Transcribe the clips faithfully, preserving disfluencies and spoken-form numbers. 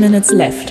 minutes left.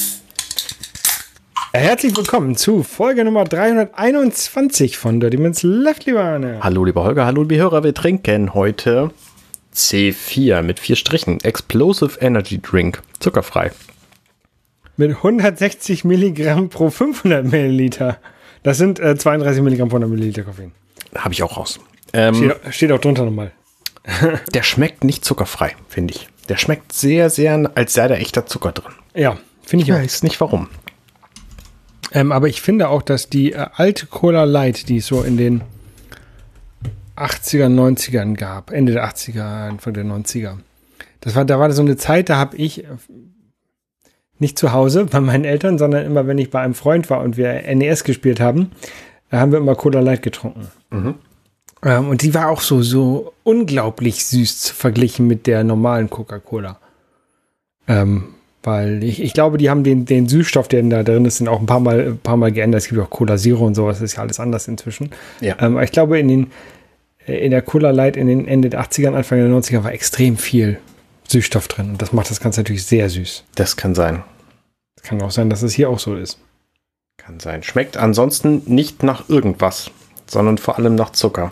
Herzlich willkommen zu Folge Nummer dreihunderteinundzwanzig von thirty minutes left, lieber Arne. Hallo, lieber Holger, hallo, liebe Hörer. Wir trinken heute C vier mit vier Strichen. Explosive Energy Drink. Zuckerfrei. Mit hundertsechzig Milligramm pro fünfhundert Milliliter. Das sind äh, zweiunddreißig Milligramm pro hundert Milliliter Koffein. Habe ich auch raus. Ähm, steht, steht auch drunter nochmal. Der schmeckt nicht zuckerfrei, finde ich. Der schmeckt sehr, sehr, als sei da echter Zucker drin. Ja, finde ich Ich auch. weiß nicht warum. Ähm, aber ich finde auch, dass die äh, alte Cola Light, die es so in den achtzigern, neunzigern gab, Ende der achtziger, Anfang der neunziger, das war, da war so eine Zeit, da habe ich nicht zu Hause bei meinen Eltern, sondern immer, wenn ich bei einem Freund war und wir N E S gespielt haben, haben wir immer Cola Light getrunken. Mhm. Ähm, und die war auch so, so unglaublich süß verglichen mit der normalen Coca-Cola. Ähm, weil ich, ich glaube, die haben den, den Süßstoff, der da drin ist, auch ein paar Mal, ein paar Mal geändert. Es gibt auch Cola Zero und sowas, das ist ja alles anders inzwischen. Ja. Ähm, aber ich glaube, in den in der Cola Light in den Ende der achtzigern, Anfang der neunziger war extrem viel Süßstoff drin. Und das macht das Ganze natürlich sehr süß. Das kann sein. Kann auch sein, dass es hier auch so ist. Kann sein. Schmeckt ansonsten nicht nach irgendwas, sondern vor allem nach Zucker.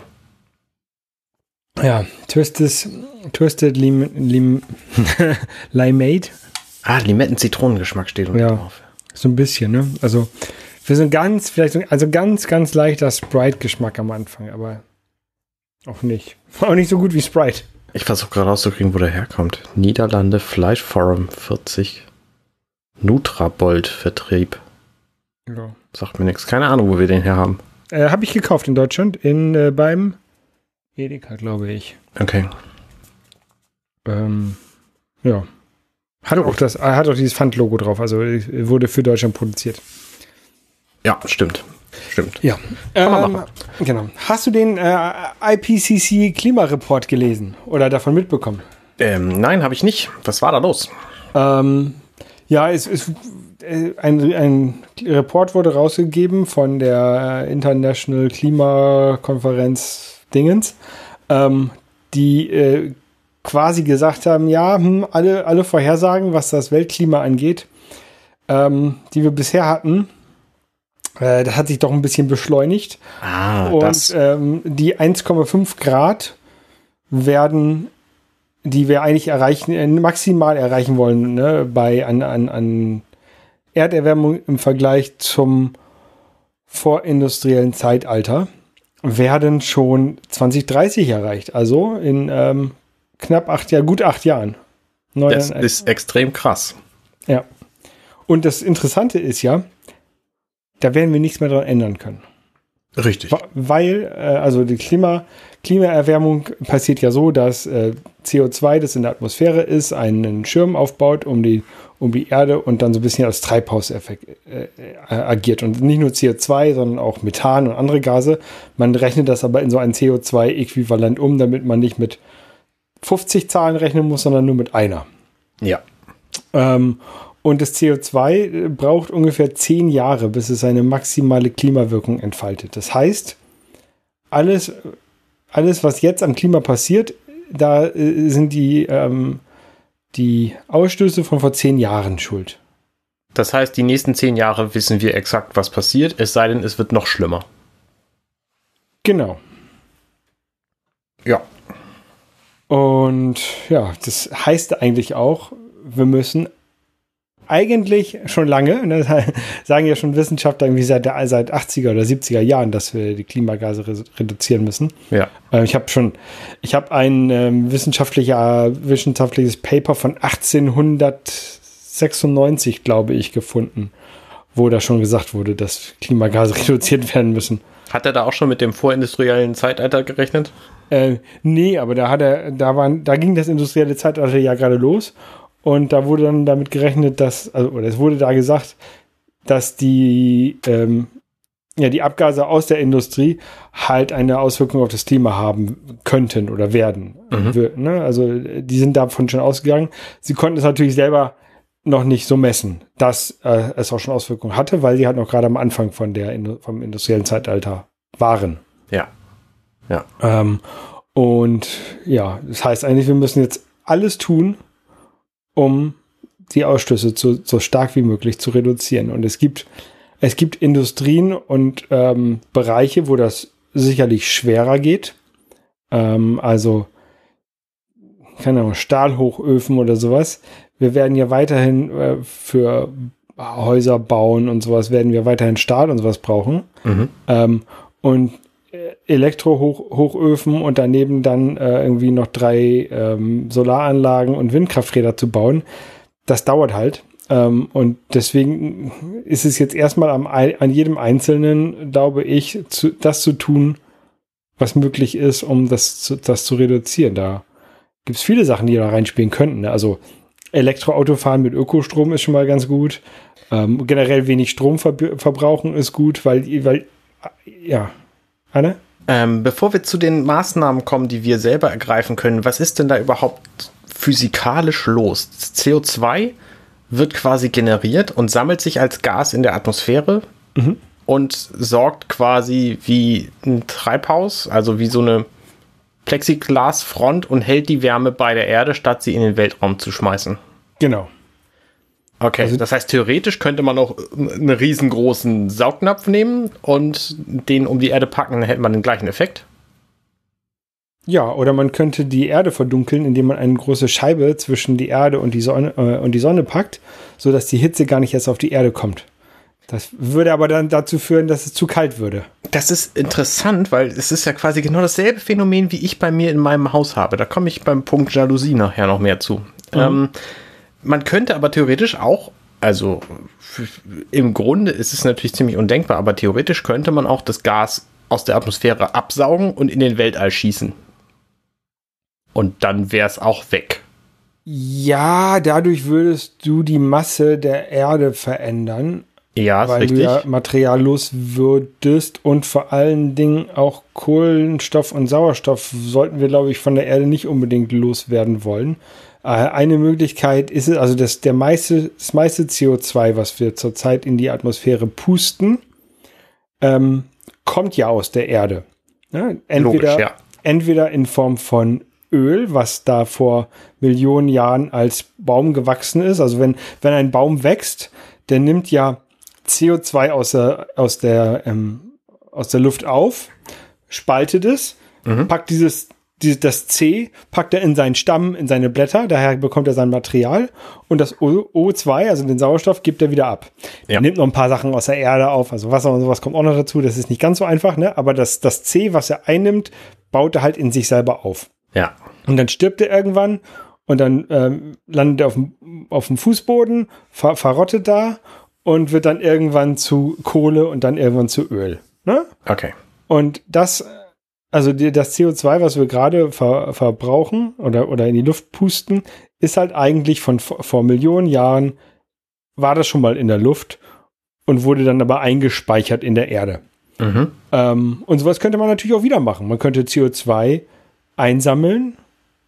Ja, Twisted, Twisted Lim, Lim, Limeade. Ah, Limetten-Zitronengeschmack steht unten Ja, drauf. so ein bisschen, ne? Also, wir sind ganz, vielleicht, so- also ganz, ganz leichter Sprite-Geschmack am Anfang, aber auch nicht. Auch nicht so gut wie Sprite. Ich versuche gerade rauszukriegen, wo der herkommt. Niederlande, Fleischforum vierzig. Nutrabold Vertrieb. Ja. Sagt mir nichts. Keine Ahnung, wo wir den her haben. Äh, Habe ich gekauft in Deutschland, in, äh, beim Edeka, glaube ich. Okay. Ähm, ja. Hat auch, das, hat auch dieses Pfand-Logo drauf, also äh, wurde für Deutschland produziert. Ja, stimmt. Stimmt. Ja. Kann man Ähm, machen. genau. Hast du den äh, I P C C Klimareport gelesen oder davon mitbekommen? Ähm, nein, habe ich nicht. Was war da los? Ähm, ja, es ist äh, ein, ein Report wurde rausgegeben von der International Klimakonferenz Dingens, ähm, die äh, quasi gesagt haben, ja, hm, alle, alle Vorhersagen, was das Weltklima angeht, ähm, die wir bisher hatten, äh, das hat sich doch ein bisschen beschleunigt. Ah, Und das. ähm, die eins Komma fünf Grad werden, die wir eigentlich erreichen, äh, maximal erreichen wollen, ne, bei an, an, an Erderwärmung im Vergleich zum vorindustriellen Zeitalter, werden schon zwanzig dreißig erreicht. Also in ähm, knapp acht Jahren, gut acht Jahren. Neun, Das ist extrem krass. ja. Und das Interessante ist ja, da werden wir nichts mehr daran ändern können. Richtig. Weil, äh, also die Klima, Klimaerwärmung passiert ja so, dass äh, C O zwei, das in der Atmosphäre ist, einen Schirm aufbaut um die, um die Erde und dann so ein bisschen als Treibhauseffekt äh, äh, agiert. Und nicht nur C O zwei, sondern auch Methan und andere Gase. Man rechnet das aber in so ein C O zwei Äquivalent um, damit man nicht mit fünfzig Zahlen rechnen muss, sondern nur mit einer. Ja. Ähm, und das C O zwei braucht ungefähr zehn Jahre, bis es seine maximale Klimawirkung entfaltet. Das heißt, alles, alles was jetzt am Klima passiert, da äh, sind die, ähm, die Ausstöße von vor zehn Jahren schuld. Das heißt, die nächsten zehn Jahre wissen wir exakt, was passiert, es sei denn, es wird noch schlimmer. Genau. Ja. Und ja, das heißt eigentlich auch, wir müssen eigentlich schon lange, ne, sagen ja schon Wissenschaftler irgendwie seit, der, seit achtziger oder siebziger Jahren, dass wir die Klimagase re- reduzieren müssen. Ja. Äh, ich habe schon, ich habe ein ähm, wissenschaftlicher, wissenschaftliches Paper von achtzehnhundertsechsundneunzig, glaube ich, gefunden, wo da schon gesagt wurde, dass Klimagase reduziert werden müssen. Hat er da auch schon mit dem vorindustriellen Zeitalter gerechnet? Äh, nee, aber da hat er, da waren, da ging das industrielle Zeitalter ja gerade los. Und da wurde dann damit gerechnet, dass, also, oder es wurde da gesagt, dass die, ähm, ja, die Abgase aus der Industrie halt eine Auswirkung auf das Klima haben könnten oder werden. Mhm. Wir, ne? Also, die sind davon schon ausgegangen. Sie konnten es natürlich selber noch nicht so messen, dass äh, es auch schon Auswirkungen hatte, weil sie halt noch gerade am Anfang von der, vom industriellen Zeitalter waren. Ja. Ja. Ähm, und ja, das heißt eigentlich, wir müssen jetzt alles tun, um die Ausstöße zu, so stark wie möglich zu reduzieren. Und es gibt, es gibt Industrien und ähm, Bereiche, wo das sicherlich schwerer geht. Ähm, also, keine Ahnung, Stahlhochöfen oder sowas. Wir werden ja weiterhin äh, für Häuser bauen und sowas, werden wir weiterhin Stahl und sowas brauchen. Mhm. Ähm, und Elektrohochöfen und daneben dann äh, irgendwie noch drei ähm, Solaranlagen und Windkrafträder zu bauen, das dauert halt. Ähm, und deswegen ist es jetzt erstmal am, an jedem Einzelnen, glaube ich, zu, das zu tun, was möglich ist, um das zu, das zu reduzieren. Da gibt es viele Sachen, die da reinspielen könnten. Ne? Also Elektroautofahren mit Ökostrom ist schon mal ganz gut. Ähm, generell wenig Strom ver- verbrauchen ist gut, weil, weil ja, Anne? Ähm, bevor wir zu den Maßnahmen kommen, die wir selber ergreifen können, was ist denn da überhaupt physikalisch los? C O zwei wird quasi generiert und sammelt sich als Gas in der Atmosphäre mhm. und sorgt quasi wie ein Treibhaus, also wie so eine Plexiglasfront und hält die Wärme bei der Erde, statt sie in den Weltraum zu schmeißen. Genau. Okay, also, das heißt, theoretisch könnte man auch einen riesengroßen Saugnapf nehmen und den um die Erde packen, dann hätte man den gleichen Effekt. Ja, oder man könnte die Erde verdunkeln, indem man eine große Scheibe zwischen die Erde und die Sonne, äh, und die Sonne packt, sodass die Hitze gar nicht erst auf die Erde kommt. Das würde aber dann dazu führen, dass es zu kalt würde. Das ist interessant, weil es ist ja quasi genau dasselbe Phänomen, wie ich bei mir in meinem Haus habe. Da komme ich beim Punkt Jalousie nachher noch mehr zu. Mhm. Ähm, man könnte aber theoretisch auch, also im Grunde ist es natürlich ziemlich undenkbar, aber theoretisch könnte man auch das Gas aus der Atmosphäre absaugen und in den Weltall schießen. Und dann wäre es auch weg. Ja, dadurch würdest du die Masse der Erde verändern. Ja, ist weil richtig. du ja Material los würdest und vor allen Dingen auch Kohlenstoff und Sauerstoff sollten wir, glaube ich, von der Erde nicht unbedingt loswerden wollen. Äh, eine Möglichkeit ist es, also das, der meiste, das meiste C O zwei, was wir zurzeit in die Atmosphäre pusten, ähm, kommt ja aus der Erde. Ja, entweder, Logisch, ja. entweder in Form von Öl, was da vor Millionen Jahren als Baum gewachsen ist. Also wenn, wenn ein Baum wächst, der nimmt ja C O zwei aus der, aus der, ähm, aus der Luft auf, spaltet es, mhm. packt dieses, dieses, das C, packt er in seinen Stamm, in seine Blätter, daher bekommt er sein Material und das O zwei, also den Sauerstoff, gibt er wieder ab. Ja. Er nimmt noch ein paar Sachen aus der Erde auf, also Wasser und sowas kommt auch noch dazu, das ist nicht ganz so einfach, ne? Aber das, das C, was er einnimmt, baut er halt in sich selber auf. Ja. Und dann stirbt er irgendwann und dann ähm, landet er auf dem, auf dem Fußboden, ver, verrottet da und wird dann irgendwann zu Kohle und dann irgendwann zu Öl. Ne? Okay. Und das, also die, das C O zwei, was wir gerade ver, verbrauchen oder, oder in die Luft pusten, ist halt eigentlich von vor Millionen Jahren, war das schon mal in der Luft und wurde dann aber eingespeichert in der Erde. Mhm. Ähm, und sowas könnte man natürlich auch wieder machen. Man könnte C O zwei einsammeln,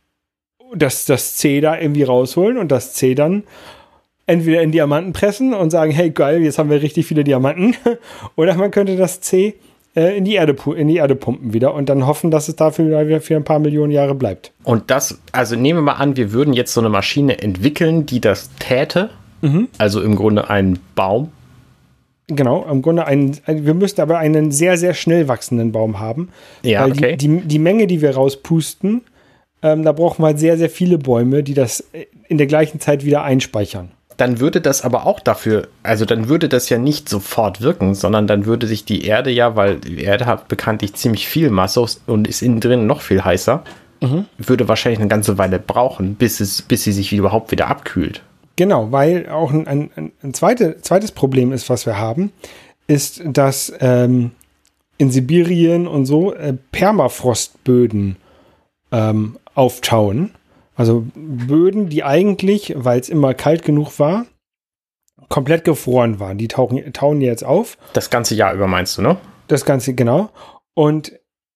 das, das C da irgendwie rausholen und das C dann entweder in Diamanten pressen und sagen, hey geil, jetzt haben wir richtig viele Diamanten, oder man könnte das C äh, in die Erde in die Erde pumpen wieder und dann hoffen, dass es dafür wieder für ein paar Millionen Jahre bleibt. Und das, also nehmen wir mal an, wir würden jetzt so eine Maschine entwickeln, die das täte, mhm. also im Grunde ein Baum. Genau, im Grunde einen, wir müssten aber einen sehr, sehr schnell wachsenden Baum haben. Ja, weil okay. Die, die, die Menge, die wir rauspusten, ähm, da brauchen wir halt sehr, sehr viele Bäume, die das in der gleichen Zeit wieder einspeichern. Dann würde das aber auch dafür, also dann würde das ja nicht sofort wirken, sondern dann würde sich die Erde ja, weil die Erde hat bekanntlich ziemlich viel Masse und ist innen drin noch viel heißer, mhm. würde wahrscheinlich eine ganze Weile brauchen, bis, es, bis sie sich überhaupt wieder abkühlt. Genau, weil auch ein, ein, ein zweite, zweites Problem ist, was wir haben, ist, dass ähm, in Sibirien und so äh, Permafrostböden ähm, auftauen. Also Böden, die eigentlich, weil es immer kalt genug war, komplett gefroren waren. Die tauchen, tauen jetzt auf. Das ganze Jahr über meinst du, ne? Das Ganze, genau. Und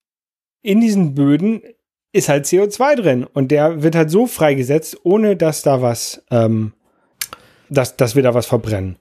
in diesen Böden ist halt C O zwei drin. Und der wird halt so freigesetzt, ohne dass da was, ähm, dass, dass wir da was verbrennen.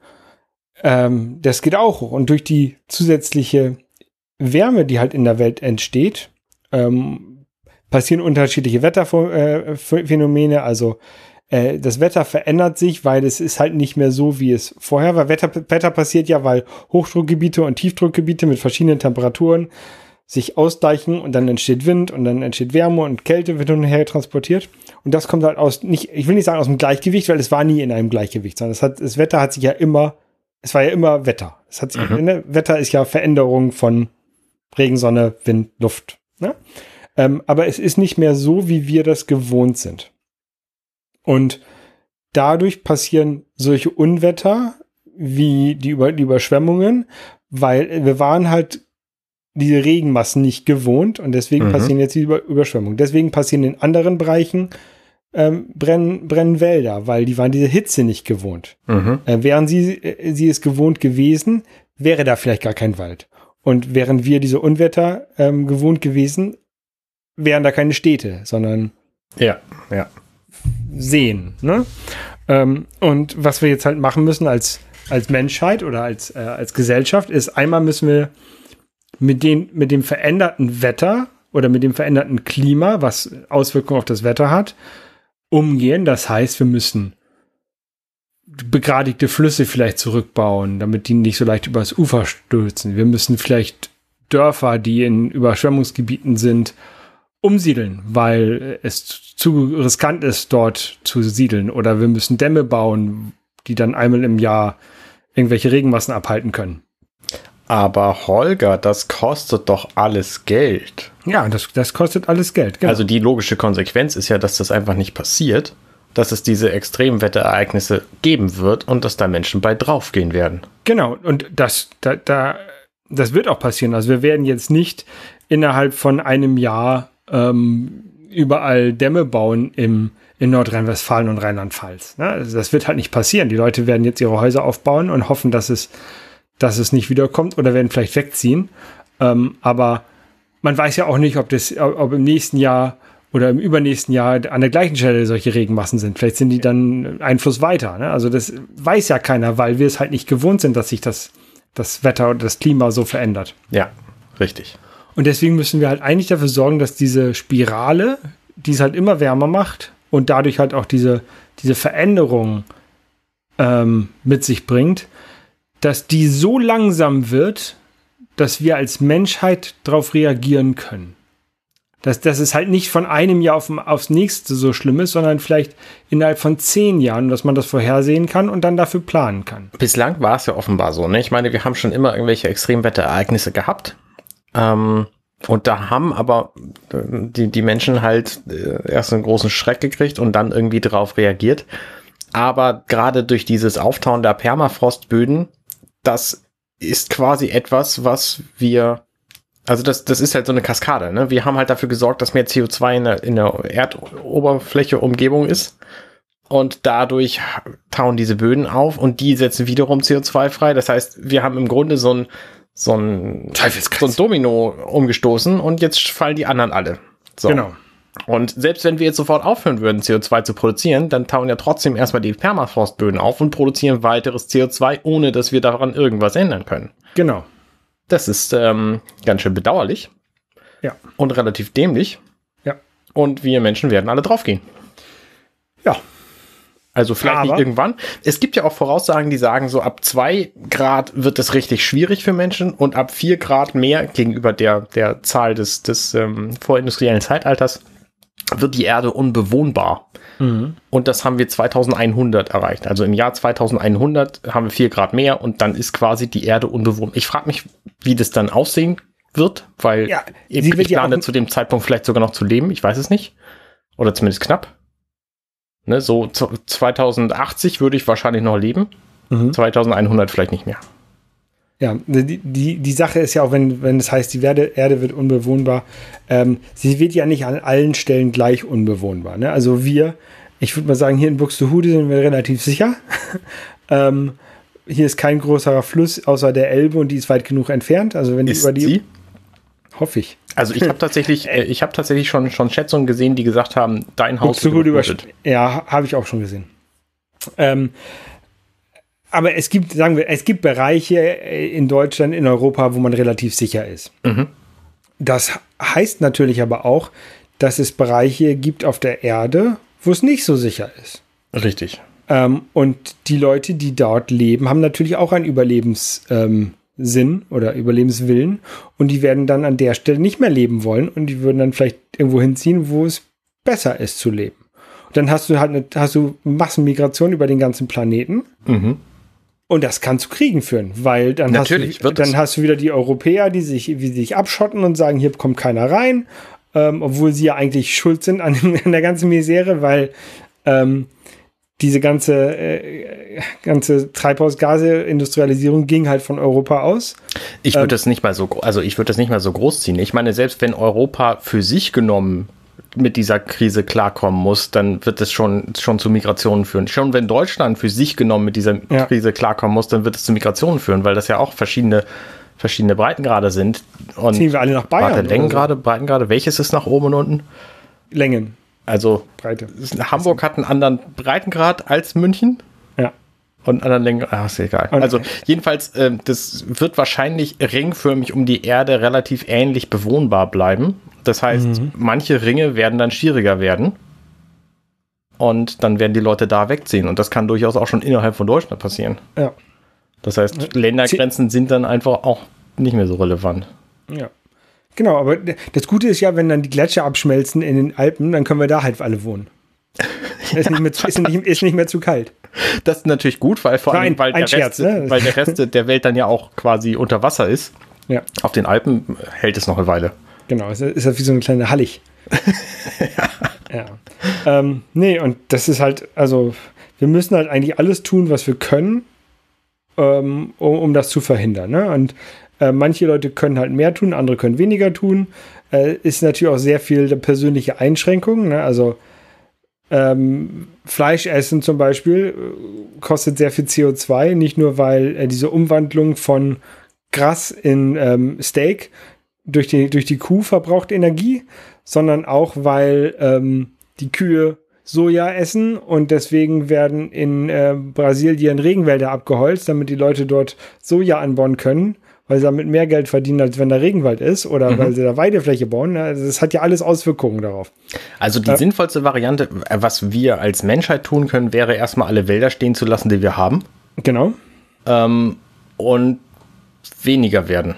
Ähm, das geht auch. Und durch die zusätzliche Wärme, die halt in der Welt entsteht, ähm, passieren unterschiedliche Wetterphänomene, also äh, das Wetter verändert sich, weil es ist halt nicht mehr so, wie es vorher war. Wetter, Wetter passiert ja, weil Hochdruckgebiete und Tiefdruckgebiete mit verschiedenen Temperaturen sich ausgleichen und dann entsteht Wind und dann entsteht Wärme und Kälte wird hin und her transportiert. Und das kommt halt aus, nicht, ich will nicht sagen aus dem Gleichgewicht, weil es war nie in einem Gleichgewicht, sondern es hat, das Wetter hat sich ja immer, es war ja immer Wetter. Es hat sich, mhm. ne? Wetter ist ja Veränderung von Regen, Sonne, Wind, Luft. Ne? Ähm, aber es ist nicht mehr so, wie wir das gewohnt sind. Und dadurch passieren solche Unwetter wie die, Über- die Überschwemmungen, weil wir waren halt diese Regenmassen nicht gewohnt und deswegen mhm. passieren jetzt die Über- Überschwemmungen. Deswegen passieren in anderen Bereichen ähm, brennen, brennen Wälder, weil die waren diese Hitze nicht gewohnt. Mhm. Äh, wären sie, äh, sie es gewohnt gewesen, wäre da vielleicht gar kein Wald. Und wären wir diese Unwetter ähm, gewohnt gewesen, wären da keine Städte, sondern ja, ja. Seen. Ne? Ähm, und was wir jetzt halt machen müssen als, als Menschheit oder als, äh, als Gesellschaft, ist einmal müssen wir mit, den, mit dem veränderten Wetter oder mit dem veränderten Klima, was Auswirkungen auf das Wetter hat, umgehen. Das heißt, wir müssen begradigte Flüsse vielleicht zurückbauen, damit die nicht so leicht übers Ufer stürzen. Wir müssen vielleicht Dörfer, die in Überschwemmungsgebieten sind, umsiedeln, weil es zu riskant ist, dort zu siedeln. Oder wir müssen Dämme bauen, die dann einmal im Jahr irgendwelche Regenmassen abhalten können. Aber Holger, das kostet doch alles Geld. Ja, das, das kostet alles Geld. Genau. Also die logische Konsequenz ist ja, dass das einfach nicht passiert, dass es diese Extremwetterereignisse geben wird und dass da Menschen bei draufgehen werden. Genau, und das, da, da, das wird auch passieren. Also wir werden jetzt nicht innerhalb von einem Jahr ähm, überall Dämme bauen im, in Nordrhein-Westfalen und Rheinland-Pfalz. Ne? Also das wird halt nicht passieren. Die Leute werden jetzt ihre Häuser aufbauen und hoffen, dass es dass es nicht wiederkommt oder werden vielleicht wegziehen. Ähm, aber man weiß ja auch nicht, ob das, ob im nächsten Jahr oder im übernächsten Jahr an der gleichen Stelle solche Regenmassen sind. Vielleicht sind die dann Einfluss weiter. Ne? Also das weiß ja keiner, weil wir es halt nicht gewohnt sind, dass sich das, das Wetter oder das Klima so verändert. Ja, richtig. Und deswegen müssen wir halt eigentlich dafür sorgen, dass diese Spirale, die es halt immer wärmer macht und dadurch halt auch diese, diese Veränderung ähm, mit sich bringt, dass die so langsam wird, dass wir als Menschheit darauf reagieren können. Dass, dass es halt nicht von einem Jahr auf, aufs nächste so schlimm ist, sondern vielleicht innerhalb von zehn Jahren, dass man das vorhersehen kann und dann dafür planen kann. Bislang war es ja offenbar so. Ne? Ich meine, wir haben schon immer irgendwelche Extremwetterereignisse gehabt. Ähm, und da haben aber die, die Menschen halt erst einen großen Schreck gekriegt und dann irgendwie drauf reagiert. Aber gerade durch dieses Auftauen der Permafrostböden, das ist quasi etwas, was wir, also das, das ist halt so eine Kaskade, ne? Wir haben halt dafür gesorgt, dass mehr C O zwei in der, in der Erdoberfläche, Umgebung ist und dadurch tauen diese Böden auf und die setzen wiederum C O zwei frei. Das heißt, wir haben im Grunde so ein, so ein, so ein Domino umgestoßen und jetzt fallen die anderen alle. So. Genau. Und selbst wenn wir jetzt sofort aufhören würden, C O zwei zu produzieren, dann tauen ja trotzdem erstmal die Permafrostböden auf und produzieren weiteres C O zwei, ohne dass wir daran irgendwas ändern können. Genau. Das ist ähm, ganz schön bedauerlich. Ja. Und relativ dämlich. Ja. Und wir Menschen werden alle draufgehen. Ja. Also vielleicht Aber nicht irgendwann. Es gibt ja auch Voraussagen, die sagen, so ab zwei Grad wird es richtig schwierig für Menschen und ab vier Grad mehr gegenüber der, der Zahl des, des ähm, vorindustriellen Zeitalters wird die Erde unbewohnbar. Mhm. Und das haben wir zweitausendeinhundert erreicht. Also im Jahr zweitausendeinhundert haben wir vier Grad mehr und dann ist quasi die Erde unbewohnbar. Ich frage mich, wie das dann aussehen wird, weil ja, ich plane ja zu dem Zeitpunkt vielleicht sogar noch zu leben. Ich weiß es nicht. Oder zumindest knapp. Ne, so zweitausendachtzig würde ich wahrscheinlich noch leben. Mhm. zweitausendeinhundert vielleicht nicht mehr. Ja, die, die, die Sache ist ja auch, wenn, wenn es heißt, die Erde, Erde wird unbewohnbar, ähm, sie wird ja nicht an allen Stellen gleich unbewohnbar. Ne? Also wir, ich würde mal sagen, hier in Buxtehude sind wir relativ sicher. ähm, hier ist kein größerer Fluss außer der Elbe und die ist weit genug entfernt. Also wenn die ist über die sie? Hoffe ich. Also ich habe tatsächlich, äh, ich habe tatsächlich schon, schon Schätzungen gesehen, die gesagt haben, dein Haus wird überflutet. Ja, habe ich auch schon gesehen. Ähm, aber es gibt, sagen wir, es gibt Bereiche in Deutschland, in Europa, wo man relativ sicher ist. Mhm. Das heißt natürlich aber auch, dass es Bereiche gibt auf der Erde, wo es nicht so sicher ist. Richtig. Ähm, und die Leute, die dort leben, haben natürlich auch einen Überlebenssinn ähm, oder Überlebenswillen. Und die werden dann an der Stelle nicht mehr leben wollen. Und die würden dann vielleicht irgendwo hinziehen, wo es besser ist zu leben. Und dann hast du halt eine, hast du Massenmigration über den ganzen Planeten. Mhm. Und das kann zu Kriegen führen, weil dann, Natürlich hast, du, dann hast du wieder die Europäer, die sich, die sich abschotten und sagen, hier kommt keiner rein, ähm, obwohl sie ja eigentlich schuld sind an, an der ganzen Misere, weil ähm, diese ganze, äh, ganze Treibhausgase-Industrialisierung ging halt von Europa aus. Ich würde ähm, das nicht mal so, also ich würde das nicht mal so groß ziehen. Ich meine, selbst wenn Europa für sich genommen mit dieser Krise klarkommen muss, dann wird es schon, schon zu Migrationen führen. Schon wenn Deutschland für sich genommen mit dieser ja. Krise klarkommen muss, dann wird es zu Migrationen führen, weil das ja auch verschiedene, verschiedene Breitengrade sind. Und ziehen wir alle nach Bayern? Warte, Längengrade, so. Breitengrade, welches ist nach oben und unten? Längen. Also Breite. Hamburg hat einen anderen Breitengrad als München. Ja. Und einen anderen Längen, ah, ist egal. Und also jedenfalls, äh, das wird wahrscheinlich ringförmig um die Erde relativ ähnlich bewohnbar bleiben. Das heißt, mhm. manche Ringe werden dann schwieriger werden und dann werden die Leute da wegziehen. Und das kann durchaus auch schon innerhalb von Deutschland passieren. Ja. Das heißt, Ländergrenzen sind dann einfach auch nicht mehr so relevant. Ja. Genau, aber das Gute ist ja, wenn dann die Gletscher abschmelzen in den Alpen, dann können wir da halt alle wohnen. Ist, nicht mehr zu, ist, nicht, ist nicht mehr zu kalt. Das ist natürlich gut, weil vor allem, weil, ein der Scherz, Rest, ne? weil der Rest der Welt dann ja auch quasi unter Wasser ist. Ja. Auf den Alpen hält es noch eine Weile. Genau, es ist halt wie so eine kleine Hallig. ja. ja. Ähm, nee, und das ist halt, also, wir müssen halt eigentlich alles tun, was wir können, ähm, um, um das zu verhindern. Ne? Und äh, manche Leute können halt mehr tun, andere können weniger tun. Äh, ist natürlich auch sehr viel persönliche Einschränkungen. Ne? Also, ähm, Fleisch essen zum Beispiel äh, kostet sehr viel C O zwei, nicht nur, weil äh, diese Umwandlung von Gras in ähm, Steak durch die, durch die Kuh verbraucht Energie, sondern auch, weil ähm, die Kühe Soja essen und deswegen werden in äh, Brasilien Regenwälder abgeholzt, damit die Leute dort Soja anbauen können, weil sie damit mehr Geld verdienen, als wenn da Regenwald ist oder mhm. weil sie da Weidefläche bauen. Also das hat ja alles Auswirkungen darauf. Also die äh, sinnvollste Variante, was wir als Menschheit tun können, wäre erstmal alle Wälder stehen zu lassen, die wir haben. Genau. Ähm, und weniger werden.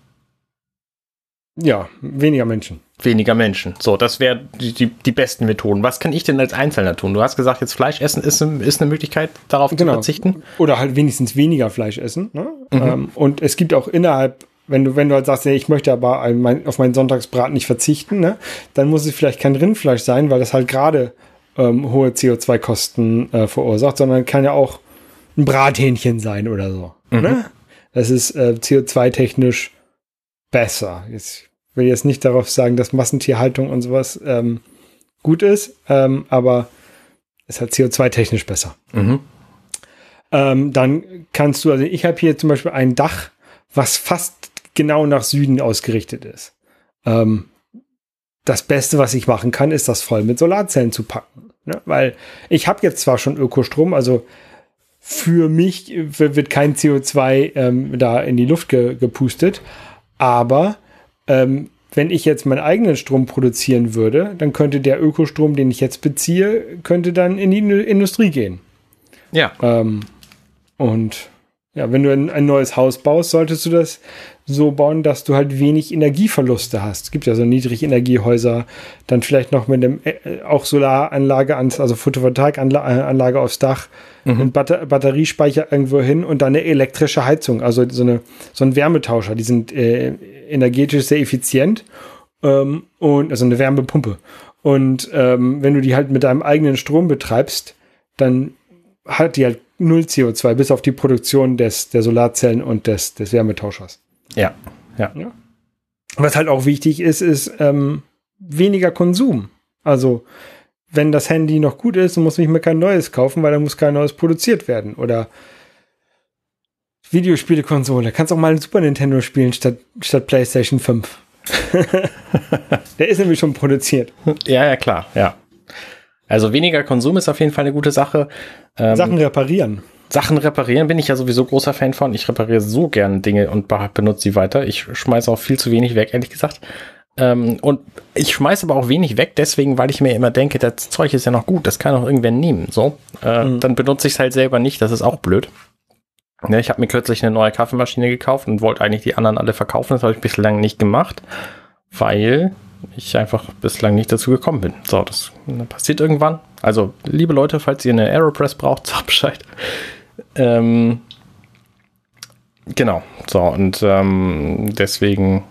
Ja, weniger Menschen. Weniger Menschen. So, das wären die, die, die besten Methoden. Was kann ich denn als Einzelner tun? Du hast gesagt, jetzt Fleisch essen ist, ist eine Möglichkeit, darauf genau. zu verzichten. Oder halt wenigstens weniger Fleisch essen. Ne? Mhm. Ähm, und es gibt auch innerhalb, wenn du, wenn du halt sagst, ich möchte aber auf meinen Sonntagsbraten nicht verzichten, ne? Dann muss es vielleicht kein Rindfleisch sein, weil das halt gerade ähm, hohe C O zwei Kosten äh, verursacht, sondern kann ja auch ein Brathähnchen sein oder so. Mhm. Ne? Das ist äh, C O zwei technisch besser. Jetzt will ich jetzt nicht darauf sagen, dass Massentierhaltung und sowas ähm, gut ist, ähm, aber ist halt C O zwei technisch besser. Mhm. Ähm, dann kannst du, also ich habe hier zum Beispiel ein Dach, was fast genau nach Süden ausgerichtet ist. Ähm, das Beste, was ich machen kann, ist das voll mit Solarzellen zu packen. Ne? Weil ich habe jetzt zwar schon Ökostrom, also für mich wird kein C O zwei ähm, da in die Luft ge- gepustet, aber ähm, wenn ich jetzt meinen eigenen Strom produzieren würde, dann könnte der Ökostrom, den ich jetzt beziehe, könnte dann in die Industrie gehen. Ja. Ähm, und ja, wenn du ein, ein neues Haus baust, solltest du das so bauen, dass du halt wenig Energieverluste hast. Es gibt ja so Niedrigenergiehäuser, dann vielleicht noch mit einem äh, auch Solaranlage, ans, also Photovoltaikanlage aufs Dach, mhm. und Batter- Batteriespeicher irgendwo hin und dann eine elektrische Heizung, also so, eine, so ein Wärmetauscher. Die sind äh, energetisch sehr effizient, ähm, und also eine Wärmepumpe. Und ähm, wenn du die halt mit deinem eigenen Strom betreibst, dann hat die halt null C O zwei, bis auf die Produktion des, der Solarzellen und des, des Wärmetauschers. Ja, ja. ja. Was halt auch wichtig ist, ist ähm, weniger Konsum. Also, wenn das Handy noch gut ist, dann muss ich mir kein neues kaufen, weil da muss kein neues produziert werden. Oder Videospielekonsole. Kannst auch mal ein Super Nintendo spielen statt, statt PlayStation fünf. Der ist nämlich schon produziert. Ja, ja, klar, ja. Also weniger Konsum ist auf jeden Fall eine gute Sache. Ähm, Sachen reparieren. Sachen reparieren bin ich ja sowieso großer Fan von. Ich repariere so gern Dinge und benutze sie weiter. Ich schmeiße auch viel zu wenig weg, ehrlich gesagt. Ähm, und ich schmeiße aber auch wenig weg, deswegen, weil ich mir immer denke, das Zeug ist ja noch gut, das kann auch irgendwer nehmen. So, äh, mhm. Dann benutze ich es halt selber nicht, das ist auch blöd. Ja, ich habe mir kürzlich eine neue Kaffeemaschine gekauft und wollte eigentlich die anderen alle verkaufen. Das habe ich bislang nicht gemacht, weil ich einfach bislang nicht dazu gekommen bin. So, das passiert irgendwann. Also, liebe Leute, falls ihr eine Aeropress braucht, sagt Bescheid. Ähm, genau. So, und ähm, deswegen...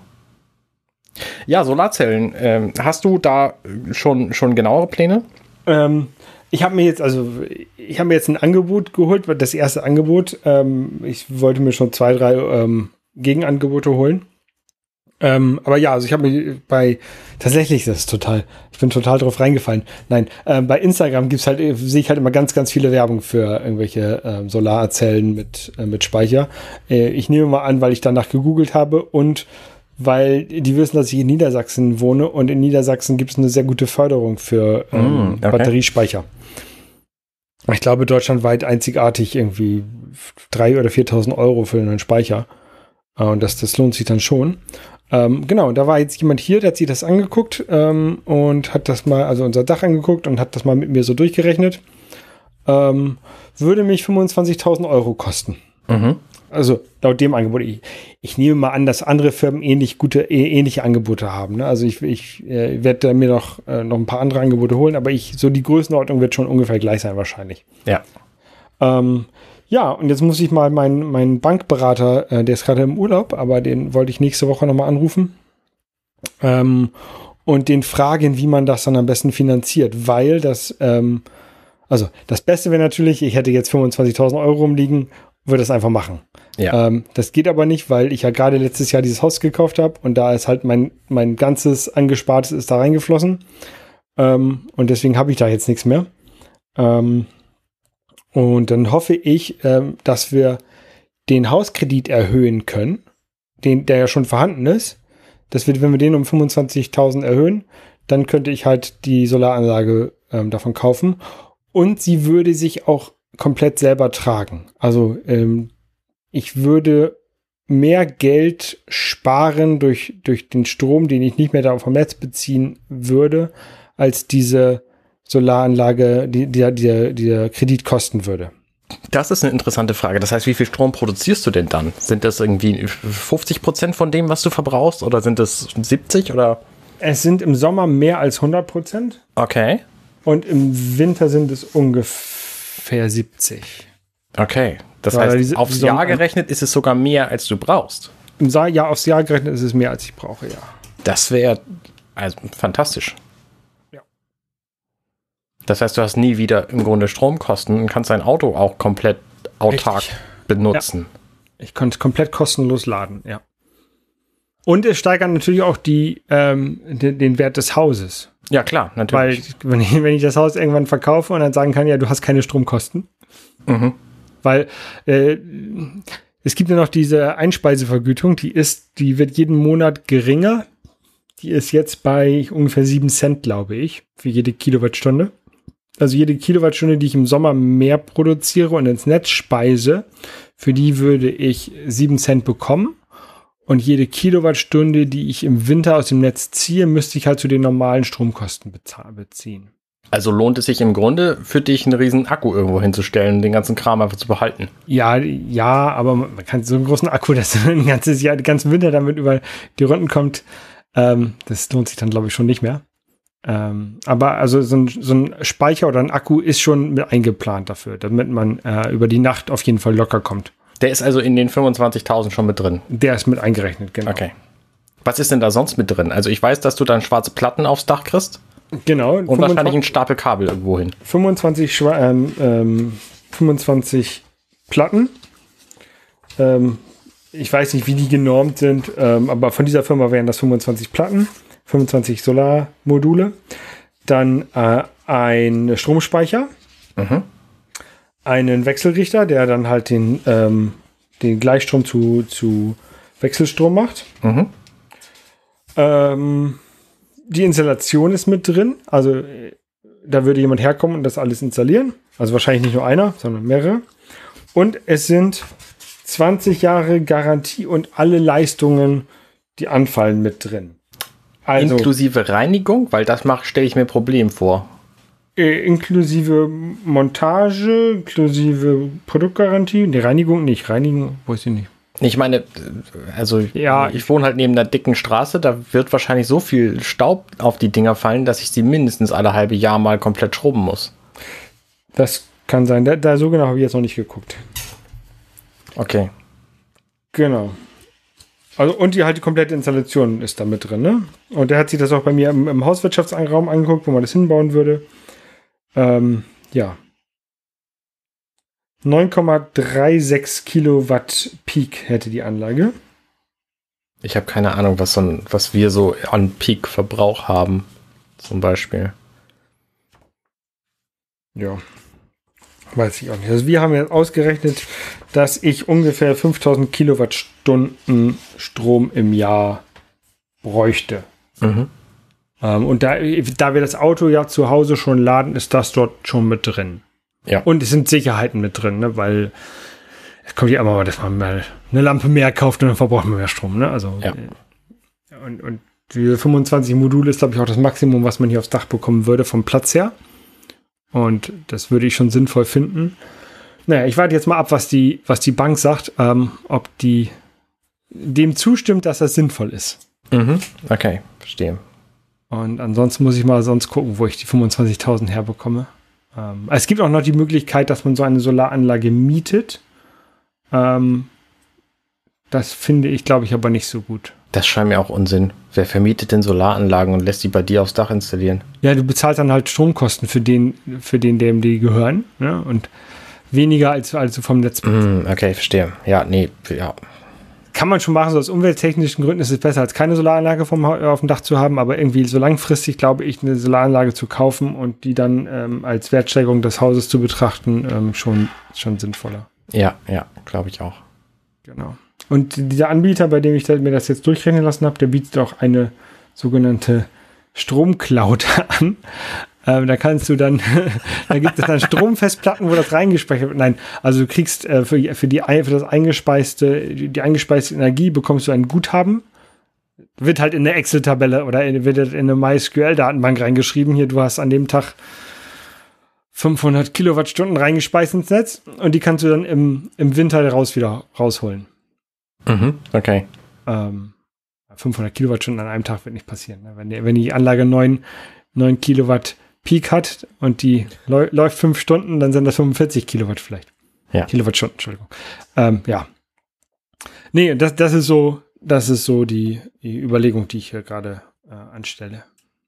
Ja, Solarzellen. Ähm, hast du da schon, schon genauere Pläne? Ähm, ich habe mir jetzt, also ich habe mir jetzt ein Angebot geholt, das erste Angebot. Ähm, ich wollte mir schon zwei, drei ähm, Gegenangebote holen. Ähm, aber ja, also ich habe mir bei, tatsächlich, das ist total, ich bin total drauf reingefallen. Nein, ähm, bei Instagram gibt's halt, sehe ich halt immer ganz, ganz viele Werbung für irgendwelche ähm, Solarzellen mit, äh, mit Speicher. Äh, ich nehme mal an, weil ich danach gegoogelt habe und weil die wissen, dass ich in Niedersachsen wohne und in Niedersachsen gibt es eine sehr gute Förderung für ähm, mm, okay. Batteriespeicher. Ich glaube, deutschlandweit einzigartig irgendwie dreitausend oder viertausend Euro für einen Speicher. Und das, das lohnt sich dann schon. Ähm, genau, da war jetzt jemand hier, der hat sich das angeguckt ähm, und hat das mal, also unser Dach angeguckt und hat das mal mit mir so durchgerechnet. Ähm, würde mich fünfundzwanzigtausend Euro kosten. Mhm. Also laut dem Angebot. Ich, ich nehme mal an, dass andere Firmen ähnlich gute, ähnliche Angebote haben. Ne? Also ich, ich äh, werde mir noch, äh, noch ein paar andere Angebote holen, aber ich, so die Größenordnung wird schon ungefähr gleich sein wahrscheinlich. Ja. Ähm, ja, und jetzt muss ich mal meinen meinen Bankberater, äh, der ist gerade im Urlaub, aber den wollte ich nächste Woche nochmal anrufen ähm, und den fragen, wie man das dann am besten finanziert, weil das, ähm, also das Beste wäre natürlich, ich hätte jetzt fünfundzwanzigtausend Euro rumliegen, würde das einfach machen. Ja. Ähm, das geht aber nicht, weil ich ja gerade letztes Jahr dieses Haus gekauft habe und da ist halt mein, mein ganzes Angespartes ist da reingeflossen. Ähm, und deswegen habe ich da jetzt nichts mehr. Ähm, und dann hoffe ich, ähm, dass wir den Hauskredit erhöhen können, den, der ja schon vorhanden ist. Dass wir, wenn wir den um fünfundzwanzigtausend erhöhen, dann könnte ich halt die Solaranlage ähm, davon kaufen. Und sie würde sich auch komplett selber tragen. Also ähm, ich würde mehr Geld sparen durch, durch den Strom, den ich nicht mehr da vom Netz beziehen würde, als diese Solaranlage, die der die, die Kredit kosten würde. Das ist eine interessante Frage. Das heißt, wie viel Strom produzierst du denn dann? Sind das irgendwie fünfzig Prozent von dem, was du verbrauchst? Oder sind das siebzig? Oder? Es sind im Sommer mehr als hundert Prozent. Okay. Und im Winter sind es ungefähr siebzig. Okay. Das heißt, diese, aufs diese Jahr gerechnet ist es sogar mehr, als du brauchst. Im Jahr aufs Jahr gerechnet ist es mehr, als ich brauche, ja. Das wäre also fantastisch. Ja. Das heißt, du hast nie wieder im Grunde Stromkosten und kannst dein Auto auch komplett autark Richtig. benutzen. Ja. Ich konnte es komplett kostenlos laden, ja. Und es steigert natürlich auch die, ähm, den, den Wert des Hauses. Ja, klar, natürlich. Weil, wenn ich, wenn ich das Haus irgendwann verkaufe und dann sagen kann, ja, du hast keine Stromkosten. Mhm. Weil äh, es gibt ja noch diese Einspeisevergütung, die ist, die wird jeden Monat geringer. Die ist jetzt bei ungefähr sieben Cent, glaube ich, für jede Kilowattstunde. Also jede Kilowattstunde, die ich im Sommer mehr produziere und ins Netz speise, für die würde ich sieben Cent bekommen. Und jede Kilowattstunde, die ich im Winter aus dem Netz ziehe, müsste ich halt zu den normalen Stromkosten beziehen. Also lohnt es sich im Grunde für dich, einen riesen Akku irgendwo hinzustellen und den ganzen Kram einfach zu behalten? Ja, ja, aber man kann so einen großen Akku, dass ein ganzes Jahr, den ganzen Winter damit über die Runden kommt, ähm, das lohnt sich dann, glaube ich, schon nicht mehr. Ähm, aber also so ein, so ein Speicher oder ein Akku ist schon mit eingeplant dafür, damit man äh, über die Nacht auf jeden Fall locker kommt. Der ist also in den fünfundzwanzigtausend schon mit drin? Der ist mit eingerechnet, genau. Okay. Was ist denn da sonst mit drin? Also ich weiß, dass du dann schwarze Platten aufs Dach kriegst. Genau. Und fünfundzwanzig, wahrscheinlich ein Stapel Kabel irgendwo hin. fünfundzwanzig, Schwa- ähm, ähm, fünfundzwanzig Platten. Ähm, ich weiß nicht, wie die genormt sind, ähm, aber von dieser Firma wären das fünfundzwanzig Platten, fünfundzwanzig Solarmodule. Dann äh, ein Stromspeicher. Mhm. Einen Wechselrichter, der dann halt den, ähm, den Gleichstrom zu, zu Wechselstrom macht. Mhm. Ähm, die Installation ist mit drin. Also da würde jemand herkommen und das alles installieren. Also wahrscheinlich nicht nur einer, sondern mehrere. Und es sind zwanzig Jahre Garantie und alle Leistungen, die anfallen, mit drin. Also, inklusive Reinigung? Weil das stelle ich mir ein Problem vor. Äh, inklusive Montage, inklusive Produktgarantie. Die Reinigung nicht. Reinigung, weiß ich nicht. Ich meine, also ja, ich wohne halt neben einer dicken Straße, da wird wahrscheinlich so viel Staub auf die Dinger fallen, dass ich sie mindestens alle halbe Jahr mal komplett schrubben muss. Das kann sein. Da, da so genau habe ich jetzt noch nicht geguckt. Okay. Genau. Also, und die halt die komplette Installation ist da mit drin, ne? Und der hat sich das auch bei mir im, im Hauswirtschaftsraum angeguckt, wo man das hinbauen würde. Ähm, ja. neun Komma sechsunddreißig Kilowatt Peak hätte die Anlage. Ich habe keine Ahnung, was, so ein, was wir so an Peak-Verbrauch haben, zum Beispiel. Ja. Weiß ich auch nicht. Also wir haben jetzt ausgerechnet, dass ich ungefähr fünftausend Kilowattstunden Strom im Jahr bräuchte. Mhm. Ähm, und da, da wir das Auto ja zu Hause schon laden, ist das dort schon mit drin. Ja. Und es sind Sicherheiten mit drin, ne? Weil es kommt ja immer mal, dass man mal eine Lampe mehr kauft und dann verbraucht man mehr Strom. Ne? Also, ja. Und, und die fünfundzwanzig Module ist, glaube ich, auch das Maximum, was man hier aufs Dach bekommen würde vom Platz her. Und das würde ich schon sinnvoll finden. Naja, ich warte jetzt mal ab, was die, was die Bank sagt, ähm, ob die dem zustimmt, dass das sinnvoll ist. Mhm. Okay, verstehe. Und ansonsten muss ich mal sonst gucken, wo ich die fünfundzwanzigtausend herbekomme. Ähm, es gibt auch noch die Möglichkeit, dass man so eine Solaranlage mietet. Ähm, das finde ich, glaube ich, aber nicht so gut. Das scheint mir auch Unsinn. Wer vermietet denn Solaranlagen und lässt die bei dir aufs Dach installieren? Ja, du bezahlst dann halt Stromkosten für den, für den, dem die gehören. Ne? Und weniger als, als du vom Netz. Mm, okay, verstehe. Ja, nee, ja. Kann man schon machen, so aus umwelttechnischen Gründen ist es besser, als keine Solaranlage vom, auf dem Dach zu haben, aber irgendwie so langfristig, glaube ich, eine Solaranlage zu kaufen und die dann ähm, als Wertsteigerung des Hauses zu betrachten, ähm, schon, schon sinnvoller. Ja, ja, glaube ich auch. Genau. Und dieser Anbieter, bei dem ich mir das jetzt durchrechnen lassen habe, der bietet auch eine sogenannte Stromcloud an. Ähm, da kannst du dann, da gibt es dann Stromfestplatten, wo das reingespeichert wird. Nein, also du kriegst äh, für, für, die, für das eingespeiste, die eingespeiste Energie bekommst du ein Guthaben. Wird halt in eine Excel-Tabelle oder in, wird in eine MySQL-Datenbank reingeschrieben. Hier, du hast an dem Tag fünfhundert Kilowattstunden reingespeist ins Netz und die kannst du dann im, im Winter raus wieder rausholen. Mhm, okay. Ähm, fünfhundert Kilowattstunden an einem Tag wird nicht passieren. Ne? Wenn, die, wenn die Anlage neun Kilowatt Peak hat und die läu- läuft fünf Stunden, dann sind das fünfundvierzig Kilowatt vielleicht. Ja. Kilowattstunden, Entschuldigung. Ähm, ja. Nee, das, das ist so, das ist so die, die Überlegung, die ich hier gerade äh, anstelle.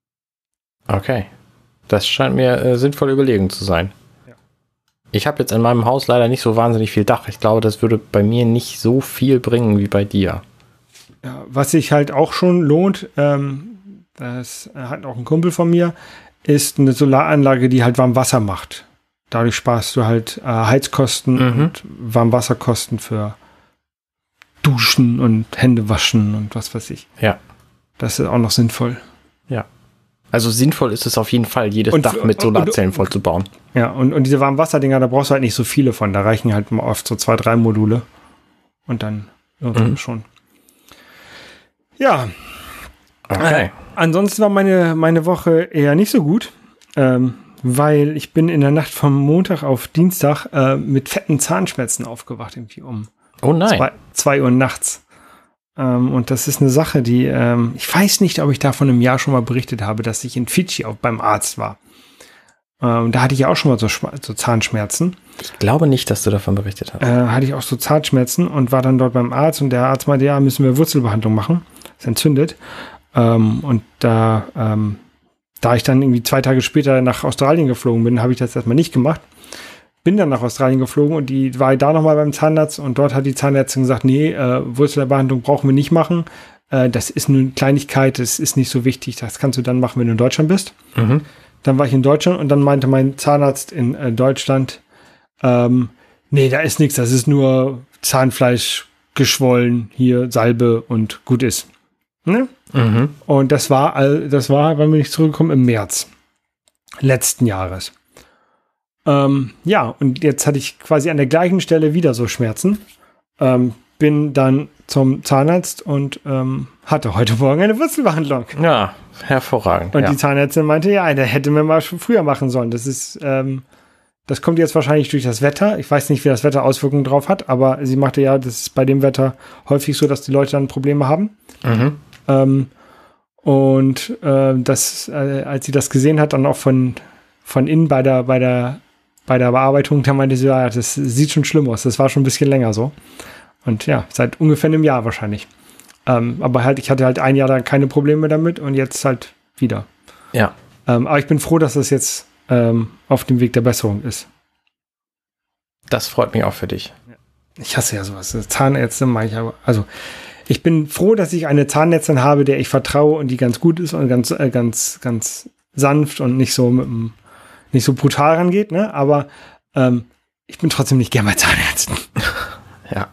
Okay. Das scheint mir äh, sinnvolle Überlegung zu sein. Ja. Ich habe jetzt in meinem Haus leider nicht so wahnsinnig viel Dach. Ich glaube, das würde bei mir nicht so viel bringen wie bei dir. Ja, was sich halt auch schon lohnt, ähm, das hat auch ein Kumpel von mir, ist eine Solaranlage, die halt Warmwasser macht. Dadurch sparst du halt äh, Heizkosten Mhm. und Warmwasserkosten für Duschen und Händewaschen und was weiß ich. Ja. Das ist auch noch sinnvoll. Ja. Also sinnvoll ist es auf jeden Fall, jedes Und- Dach mit und- Solarzellen vollzubauen. Ja, und, und diese Warmwasserdinger, da brauchst du halt nicht so viele von. Da reichen halt mal oft so zwei, drei Module. Und dann irgendwann Mhm. schon. Ja, Okay. ansonsten war meine, meine Woche eher nicht so gut, ähm, weil ich bin in der Nacht vom Montag auf Dienstag äh, mit fetten Zahnschmerzen aufgewacht, irgendwie um Oh nein. zwei, zwei Uhr nachts. Ähm, und das ist eine Sache, die, ähm, ich weiß nicht, ob ich davon im Jahr schon mal berichtet habe, dass ich in Fidschi auch beim Arzt war. Ähm, da hatte ich ja auch schon mal so, Schma- so Zahnschmerzen. Ich glaube nicht, dass du davon berichtet hast. Äh, hatte ich auch so Zahnschmerzen und war dann dort beim Arzt und der Arzt meinte, ja, müssen wir Wurzelbehandlung machen. Ist entzündet. Ähm, und da, ähm, da ich dann irgendwie zwei Tage später nach Australien geflogen bin, habe ich das erstmal nicht gemacht. Bin dann nach Australien geflogen und die war da nochmal beim Zahnarzt und dort hat die Zahnärztin gesagt, nee, äh, Wurzelbehandlung brauchen wir nicht machen. Äh, das ist nur eine Kleinigkeit, das ist nicht so wichtig, das kannst du dann machen, wenn du in Deutschland bist. Mhm. Dann war ich in Deutschland und dann meinte mein Zahnarzt in äh, Deutschland, ähm, nee, da ist nichts, das ist nur Zahnfleisch geschwollen, hier Salbe und gut ist. Ne? Mhm. Und das war, all, das war, wenn wir nicht zurückkommen, im März letzten Jahres. Ähm, ja, und jetzt hatte ich quasi an der gleichen Stelle wieder so Schmerzen. Ähm, bin dann zum Zahnarzt und ähm, hatte heute Morgen eine Wurzelbehandlung. Ja, hervorragend. Und ja. die Zahnärztin meinte, ja, der hätte mir mal schon früher machen sollen. Das ist, ähm, das kommt jetzt wahrscheinlich durch das Wetter. Ich weiß nicht, wie das Wetter Auswirkungen drauf hat, aber sie machte ja, das ist bei dem Wetter häufig so, dass die Leute dann Probleme haben. Mhm. Ähm, und äh, das, äh, als sie das gesehen hat, dann auch von, von innen bei der, bei der, bei der Bearbeitung, da meinte sie, ja, das sieht schon schlimm aus. Das war schon ein bisschen länger so. Und ja, seit ungefähr einem Jahr wahrscheinlich. Ähm, aber halt, ich hatte halt ein Jahr da keine Probleme damit und jetzt halt wieder. Ja. Ähm, aber ich bin froh, dass das jetzt ähm, auf dem Weg der Besserung ist. Das freut mich auch für dich. Ich hasse ja sowas. Zahnärzte mache ich aber. Also, ich bin froh, dass ich eine Zahnärztin habe, der ich vertraue und die ganz gut ist und ganz, äh, ganz, ganz sanft und nicht so mit dem, nicht so brutal rangeht, ne? Aber ähm, ich bin trotzdem nicht gern bei Zahnärzten. Ja.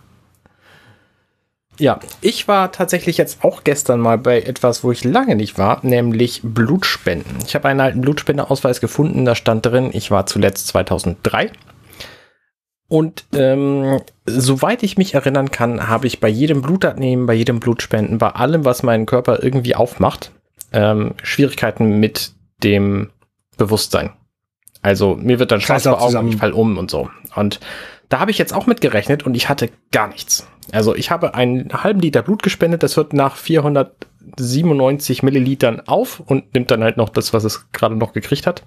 Ja, ich war tatsächlich jetzt auch gestern mal bei etwas, wo ich lange nicht war, nämlich Blutspenden. Ich habe einen alten Blutspendeausweis gefunden, da stand drin, ich war zuletzt zweitausenddrei. Und ähm, soweit ich mich erinnern kann, habe ich bei jedem Blutabnehmen, bei jedem Blutspenden, bei allem, was meinen Körper irgendwie aufmacht, ähm, Schwierigkeiten mit dem Bewusstsein. Also mir wird dann schwarz vor Augen, ich fall um und so. Und da habe ich jetzt auch mit gerechnet und ich hatte gar nichts. Also ich habe einen halben Liter Blut gespendet, das hört nach vierhundertsiebenundneunzig Millilitern auf und nimmt dann halt noch das, was es gerade noch gekriegt hat.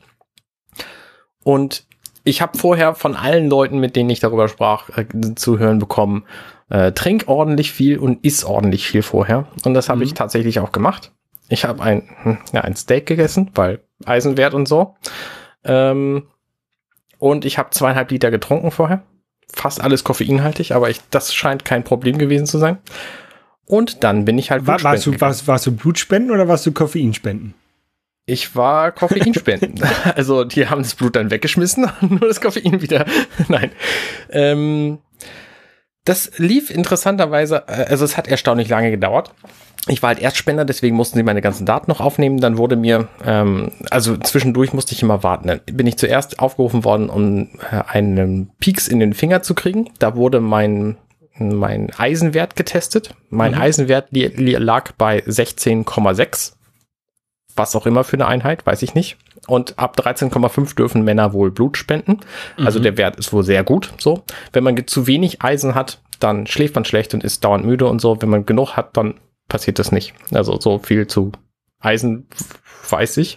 Und ich habe vorher von allen Leuten, mit denen ich darüber sprach, äh, zu hören bekommen, äh, trink ordentlich viel und iss ordentlich viel vorher. Und das habe mhm. ich tatsächlich auch gemacht. Ich habe ein, ja, ein Steak gegessen, weil Eisenwert und so. Ähm, und ich habe zweieinhalb Liter getrunken vorher. Fast alles koffeinhaltig, aber ich, das scheint kein Problem gewesen zu sein. Und dann bin ich halt War, warst, du, warst, warst du Blutspenden oder warst du Koffeinspenden? Ich war Koffeinspenden. Also die haben das Blut dann weggeschmissen, nur das Koffein wieder. Nein. Ähm, das lief interessanterweise, also es hat erstaunlich lange gedauert. Ich war halt Erstspender, deswegen mussten sie meine ganzen Daten noch aufnehmen. Dann wurde mir, ähm, also zwischendurch musste ich immer warten. Dann bin ich zuerst aufgerufen worden, um äh, einen Pieks in den Finger zu kriegen. Da wurde mein, mein Eisenwert getestet. Mein mhm. Eisenwert li- li- lag bei sechzehn Komma sechs. Was auch immer für eine Einheit, weiß ich nicht. Und ab dreizehn Komma fünf dürfen Männer wohl Blut spenden. Mhm. Also der Wert ist wohl sehr gut. So, wenn man zu wenig Eisen hat, dann schläft man schlecht und ist dauernd müde und so. Wenn man genug hat, dann passiert das nicht. Also so viel zu Eisen weiß ich.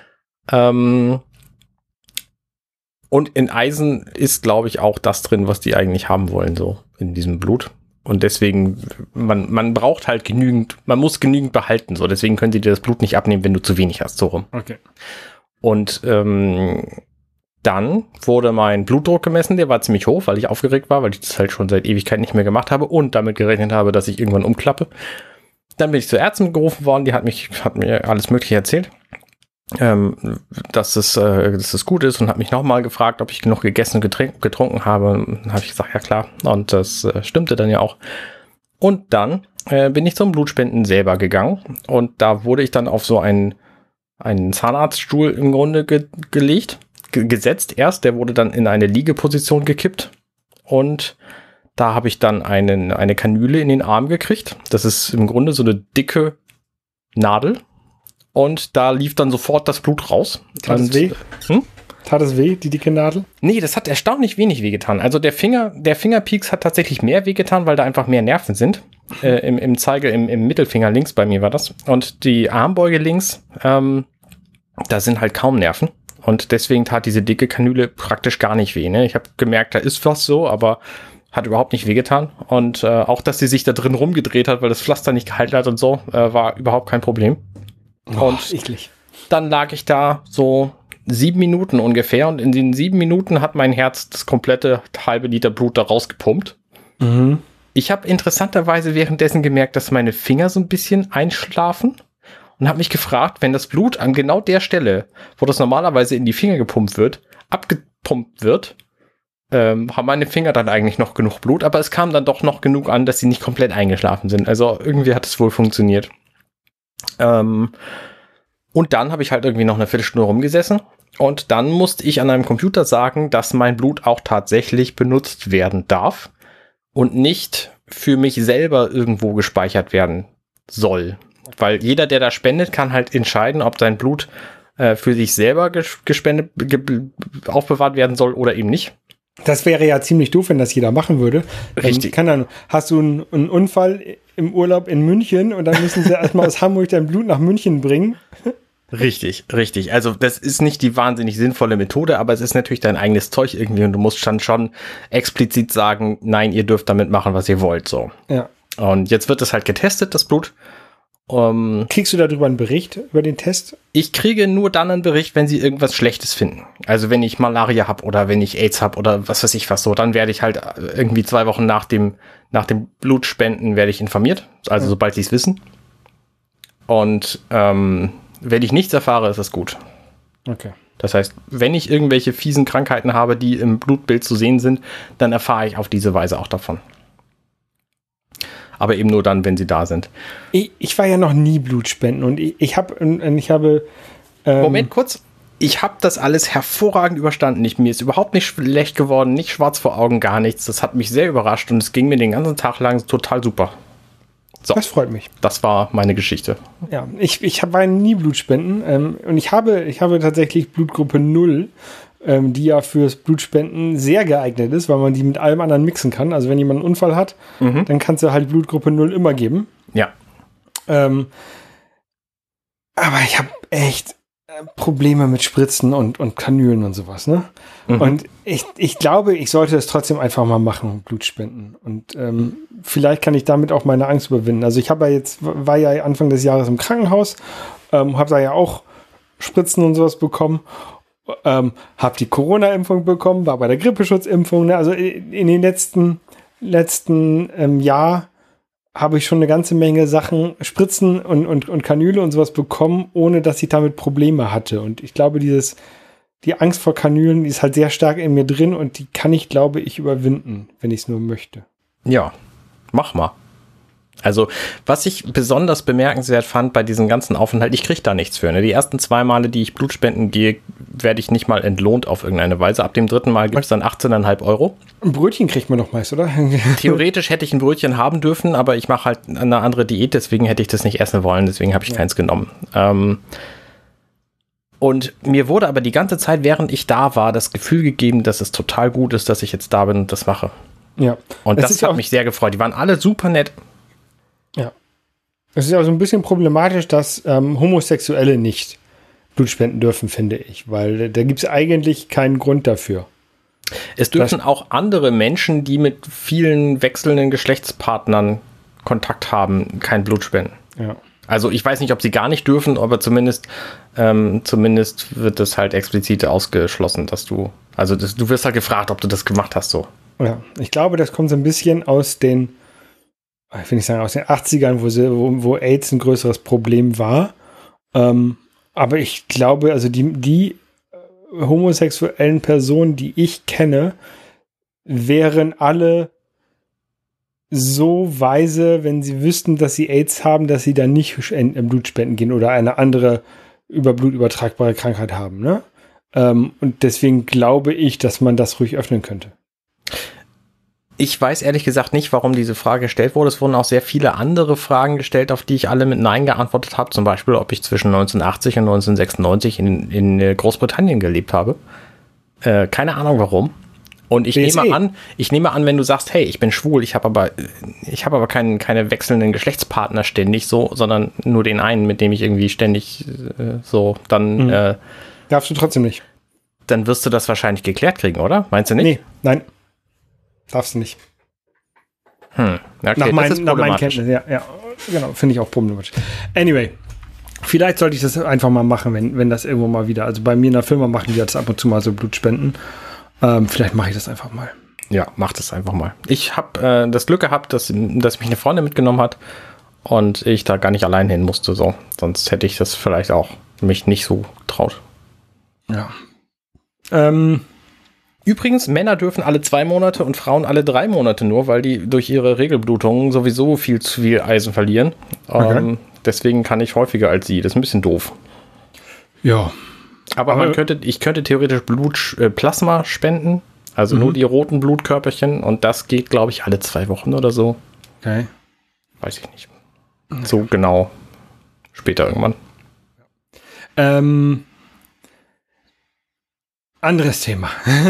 Ähm und in Eisen ist, glaube ich, auch das drin, was die eigentlich haben wollen, so in diesem Blut. Und deswegen, man, man braucht halt genügend, man muss genügend behalten, so. Deswegen können sie dir das Blut nicht abnehmen, wenn du zu wenig hast, so rum. Okay. Und ähm, dann wurde mein Blutdruck gemessen, der war ziemlich hoch, weil ich aufgeregt war, weil ich das halt schon seit Ewigkeit nicht mehr gemacht habe und damit gerechnet habe, dass ich irgendwann umklappe. Dann bin ich zur Ärztin gerufen worden, die hat mich, hat mir alles Mögliche erzählt, ähm, dass es, äh, dass es gut ist und hat mich nochmal gefragt, ob ich genug gegessen und getrink, getrunken habe. Dann habe ich gesagt, ja klar. Und das äh, stimmte dann ja auch. Und dann äh, bin ich zum Blutspenden selber gegangen und da wurde ich dann auf so einen, einen Zahnarztstuhl im Grunde ge- gelegt, ge- gesetzt erst. Der wurde dann in eine Liegeposition gekippt und da habe ich dann einen, eine Kanüle in den Arm gekriegt. Das ist im Grunde so eine dicke Nadel. Und da lief dann sofort das Blut raus. Tat es weh? Hm? Tat es weh, die dicke Nadel? Nee, das hat erstaunlich wenig wehgetan. Also der Finger, der Fingerpieks hat tatsächlich mehr wehgetan, weil da einfach mehr Nerven sind. Äh, im, im Zeige, im, im Mittelfinger links bei mir war das. Und die Armbeuge links, ähm, da sind halt kaum Nerven. Und deswegen tat diese dicke Kanüle praktisch gar nicht weh. Ne? Ich habe gemerkt, da ist was so, aber hat überhaupt nicht wehgetan. Und äh, auch, dass sie sich da drin rumgedreht hat, weil das Pflaster nicht gehalten hat und so, äh, war überhaupt kein Problem. Oh, und eklig. Dann lag ich da so sieben Minuten ungefähr und in den sieben Minuten hat mein Herz das komplette halbe Liter Blut da rausgepumpt. Mhm. Ich habe interessanterweise währenddessen gemerkt, dass meine Finger so ein bisschen einschlafen und habe mich gefragt, wenn das Blut an genau der Stelle, wo das normalerweise in die Finger gepumpt wird, abgepumpt wird, ähm, haben meine Finger dann eigentlich noch genug Blut, aber es kam dann doch noch genug an, dass sie nicht komplett eingeschlafen sind. Also irgendwie hat es wohl funktioniert. Ähm, und dann habe ich halt irgendwie noch eine Viertelstunde rumgesessen und dann musste ich an einem Computer sagen, dass mein Blut auch tatsächlich benutzt werden darf und nicht für mich selber irgendwo gespeichert werden soll. Weil jeder, der da spendet, kann halt entscheiden, ob sein Blut äh, für sich selber gespendet, ge- aufbewahrt werden soll oder eben nicht. Das wäre ja ziemlich doof, wenn das jeder machen würde. Richtig. Kann dann, hast du einen, einen Unfall im Urlaub in München und dann müssen sie erstmal aus Hamburg dein Blut nach München bringen. Richtig, richtig. Also das ist nicht die wahnsinnig sinnvolle Methode, aber es ist natürlich dein eigenes Zeug irgendwie und du musst dann schon explizit sagen, nein, ihr dürft damit machen, was ihr wollt. So. Ja. Und jetzt wird das halt getestet, das Blut. Um, Kriegst du darüber einen Bericht, über den Test? Ich kriege nur dann einen Bericht, wenn sie irgendwas Schlechtes finden. Also wenn ich Malaria habe oder wenn ich AIDS habe oder was weiß ich was so, dann werde ich halt irgendwie zwei Wochen nach dem, nach dem Blutspenden werde ich informiert. Also ja. sobald sie es wissen. Und ähm, wenn ich nichts erfahre, ist das gut. Okay. Das heißt, wenn ich irgendwelche fiesen Krankheiten habe, die im Blutbild zu sehen sind, dann erfahre ich auf diese Weise auch davon. Aber eben nur dann, wenn sie da sind. Ich, ich war ja noch nie Blutspenden und ich, ich, hab, ich habe... Ähm Moment, kurz. Ich habe das alles hervorragend überstanden. Ich, mir ist überhaupt nicht schlecht geworden, nicht schwarz vor Augen, gar nichts. Das hat mich sehr überrascht und es ging mir den ganzen Tag lang total super. So, das freut mich. Das war meine Geschichte. Ja, ich, ich war nie Blutspenden ähm, und ich habe, ich habe tatsächlich Blutgruppe null, ähm, die ja fürs Blutspenden sehr geeignet ist, weil man die mit allem anderen mixen kann. Also wenn jemand einen Unfall hat, mhm. dann kannst du halt Blutgruppe null immer geben. Ja. Ähm, aber ich habe echt äh, Probleme mit Spritzen und, und Kanülen und sowas, ne? Mhm. Und ich, ich glaube, ich sollte es trotzdem einfach mal machen, Blutspenden. Und ähm, vielleicht kann ich damit auch meine Angst überwinden. Also ich habe ja jetzt, war ja Anfang des Jahres im Krankenhaus, ähm, habe da ja auch Spritzen und sowas bekommen. Ähm, habe die Corona-Impfung bekommen, war bei der Grippeschutzimpfung. Ne? Also in den letzten, letzten ähm, Jahr habe ich schon eine ganze Menge Sachen, Spritzen und, und, und Kanüle und sowas bekommen, ohne dass ich damit Probleme hatte. Und ich glaube, dieses, die Angst vor Kanülen, die ist halt sehr stark in mir drin und die kann ich, glaube ich, überwinden, wenn ich es nur möchte. Ja, mach mal. Also, was ich besonders bemerkenswert fand bei diesem ganzen Aufenthalt, ich kriege da nichts für. Ne? Die ersten zwei Male, die ich Blutspenden gehe, werde ich nicht mal entlohnt auf irgendeine Weise. Ab dem dritten Mal gibt es dann achtzehn Komma fünf Euro. Ein Brötchen kriegt man doch meist, oder? Theoretisch hätte ich ein Brötchen haben dürfen, aber ich mache halt eine andere Diät, deswegen hätte ich das nicht essen wollen, deswegen habe ich ja. keins genommen. Ähm, und mir wurde aber die ganze Zeit, während ich da war, das Gefühl gegeben, dass es total gut ist, dass ich jetzt da bin und das mache. Ja. Und das, das hat mich sehr gefreut. Die waren alle super nett. Ja. Es ist ja so ein bisschen problematisch, dass ähm, Homosexuelle nicht Blut spenden dürfen, finde ich, weil da gibt es eigentlich keinen Grund dafür. Es dürfen das auch andere Menschen, die mit vielen wechselnden Geschlechtspartnern Kontakt haben, kein Blut spenden. Ja. Also ich weiß nicht, ob sie gar nicht dürfen, aber zumindest, ähm, zumindest wird das halt explizit ausgeschlossen, dass du, also das, du wirst halt gefragt, ob du das gemacht hast, so. Ja, ich glaube, das kommt so ein bisschen aus den ich will nicht sagen, aus den achtzigern, wo, sie, wo, wo AIDS ein größeres Problem war. Ähm, aber ich glaube, also die, die homosexuellen Personen, die ich kenne, wären alle so weise, wenn sie wüssten, dass sie AIDS haben, dass sie dann nicht im Blut spenden gehen oder eine andere über Blut übertragbare Krankheit haben. Ne? Ähm, und deswegen glaube ich, dass man das ruhig öffnen könnte. Ich weiß ehrlich gesagt nicht, warum diese Frage gestellt wurde. Es wurden auch sehr viele andere Fragen gestellt, auf die ich alle mit Nein geantwortet habe. Zum Beispiel, ob ich zwischen neunzehnhundertachtzig und neunzehnhundertsechsundneunzig in, in Großbritannien gelebt habe. Äh, keine Ahnung warum. Und ich nehme an, ich nehme an, wenn du sagst, hey, ich bin schwul, ich habe aber, ich habe aber keinen, keine wechselnden Geschlechtspartner ständig so, sondern nur den einen, mit dem ich irgendwie ständig äh, so, dann mhm. äh, darfst du trotzdem nicht. Dann wirst du das wahrscheinlich geklärt kriegen, oder? Meinst du nicht? Nee, nein. Darfst du nicht. Hm, okay, nach, mein, das ist nach meinen Kenntnissen, ja, ja, genau, finde ich auch problematisch. Anyway, vielleicht sollte ich das einfach mal machen, wenn, wenn das irgendwo mal wieder, also bei mir in der Firma machen die jetzt ab und zu mal so Blutspenden. Ähm, vielleicht mache ich das einfach mal. Ja, mach das einfach mal. Ich habe äh, das Glück gehabt, dass, dass mich eine Freundin mitgenommen hat und ich da gar nicht allein hin musste, so. Sonst hätte ich das vielleicht auch mich nicht so getraut. Ja. Ähm, Übrigens, Männer dürfen alle zwei Monate und Frauen alle drei Monate nur, weil die durch ihre Regelblutungen sowieso viel zu viel Eisen verlieren. Okay. Ähm, deswegen kann ich häufiger als sie. Das ist ein bisschen doof. Ja. Aber, Aber man könnte, ich könnte theoretisch Blut, äh, Plasma spenden, also mhm. nur die roten Blutkörperchen und das geht, glaube ich, alle zwei Wochen oder so. Okay. Weiß ich nicht. So genau. Später irgendwann. Ähm, anderes Thema.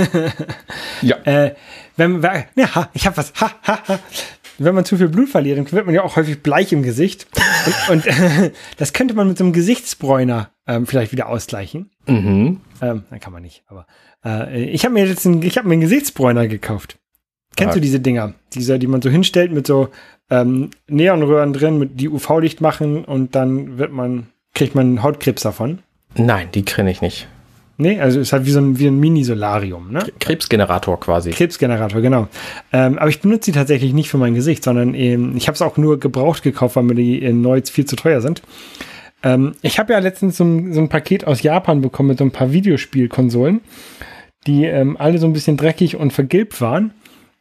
Ja. Äh, wenn, ja, ich habe was. Ha, ha, ha. Wenn man zu viel Blut verliert, dann wird man ja auch häufig bleich im Gesicht. Und, und äh, das könnte man mit so einem Gesichtsbräuner ähm, vielleicht wieder ausgleichen. Mhm. Ähm, dann kann man nicht. Aber äh, ich habe mir jetzt einen, ich habe mir einen Gesichtsbräuner gekauft. Kennst Ja. du diese Dinger? Diese, die man so hinstellt mit so ähm, Neonröhren drin, mit, die U V-Licht machen und dann wird man, kriegt man Hautkrebs davon. Nein, die kenne ich nicht. Nee, also ist halt wie so ein, wie ein Mini-Solarium, ne? Krebsgenerator quasi. Krebsgenerator, genau. Ähm, aber ich benutze die tatsächlich nicht für mein Gesicht, sondern ähm, ich habe es auch nur gebraucht gekauft, weil mir die äh, neu viel zu teuer sind. Ähm, ich habe ja letztens so ein, so ein Paket aus Japan bekommen mit so ein paar Videospielkonsolen, die ähm, alle so ein bisschen dreckig und vergilbt waren.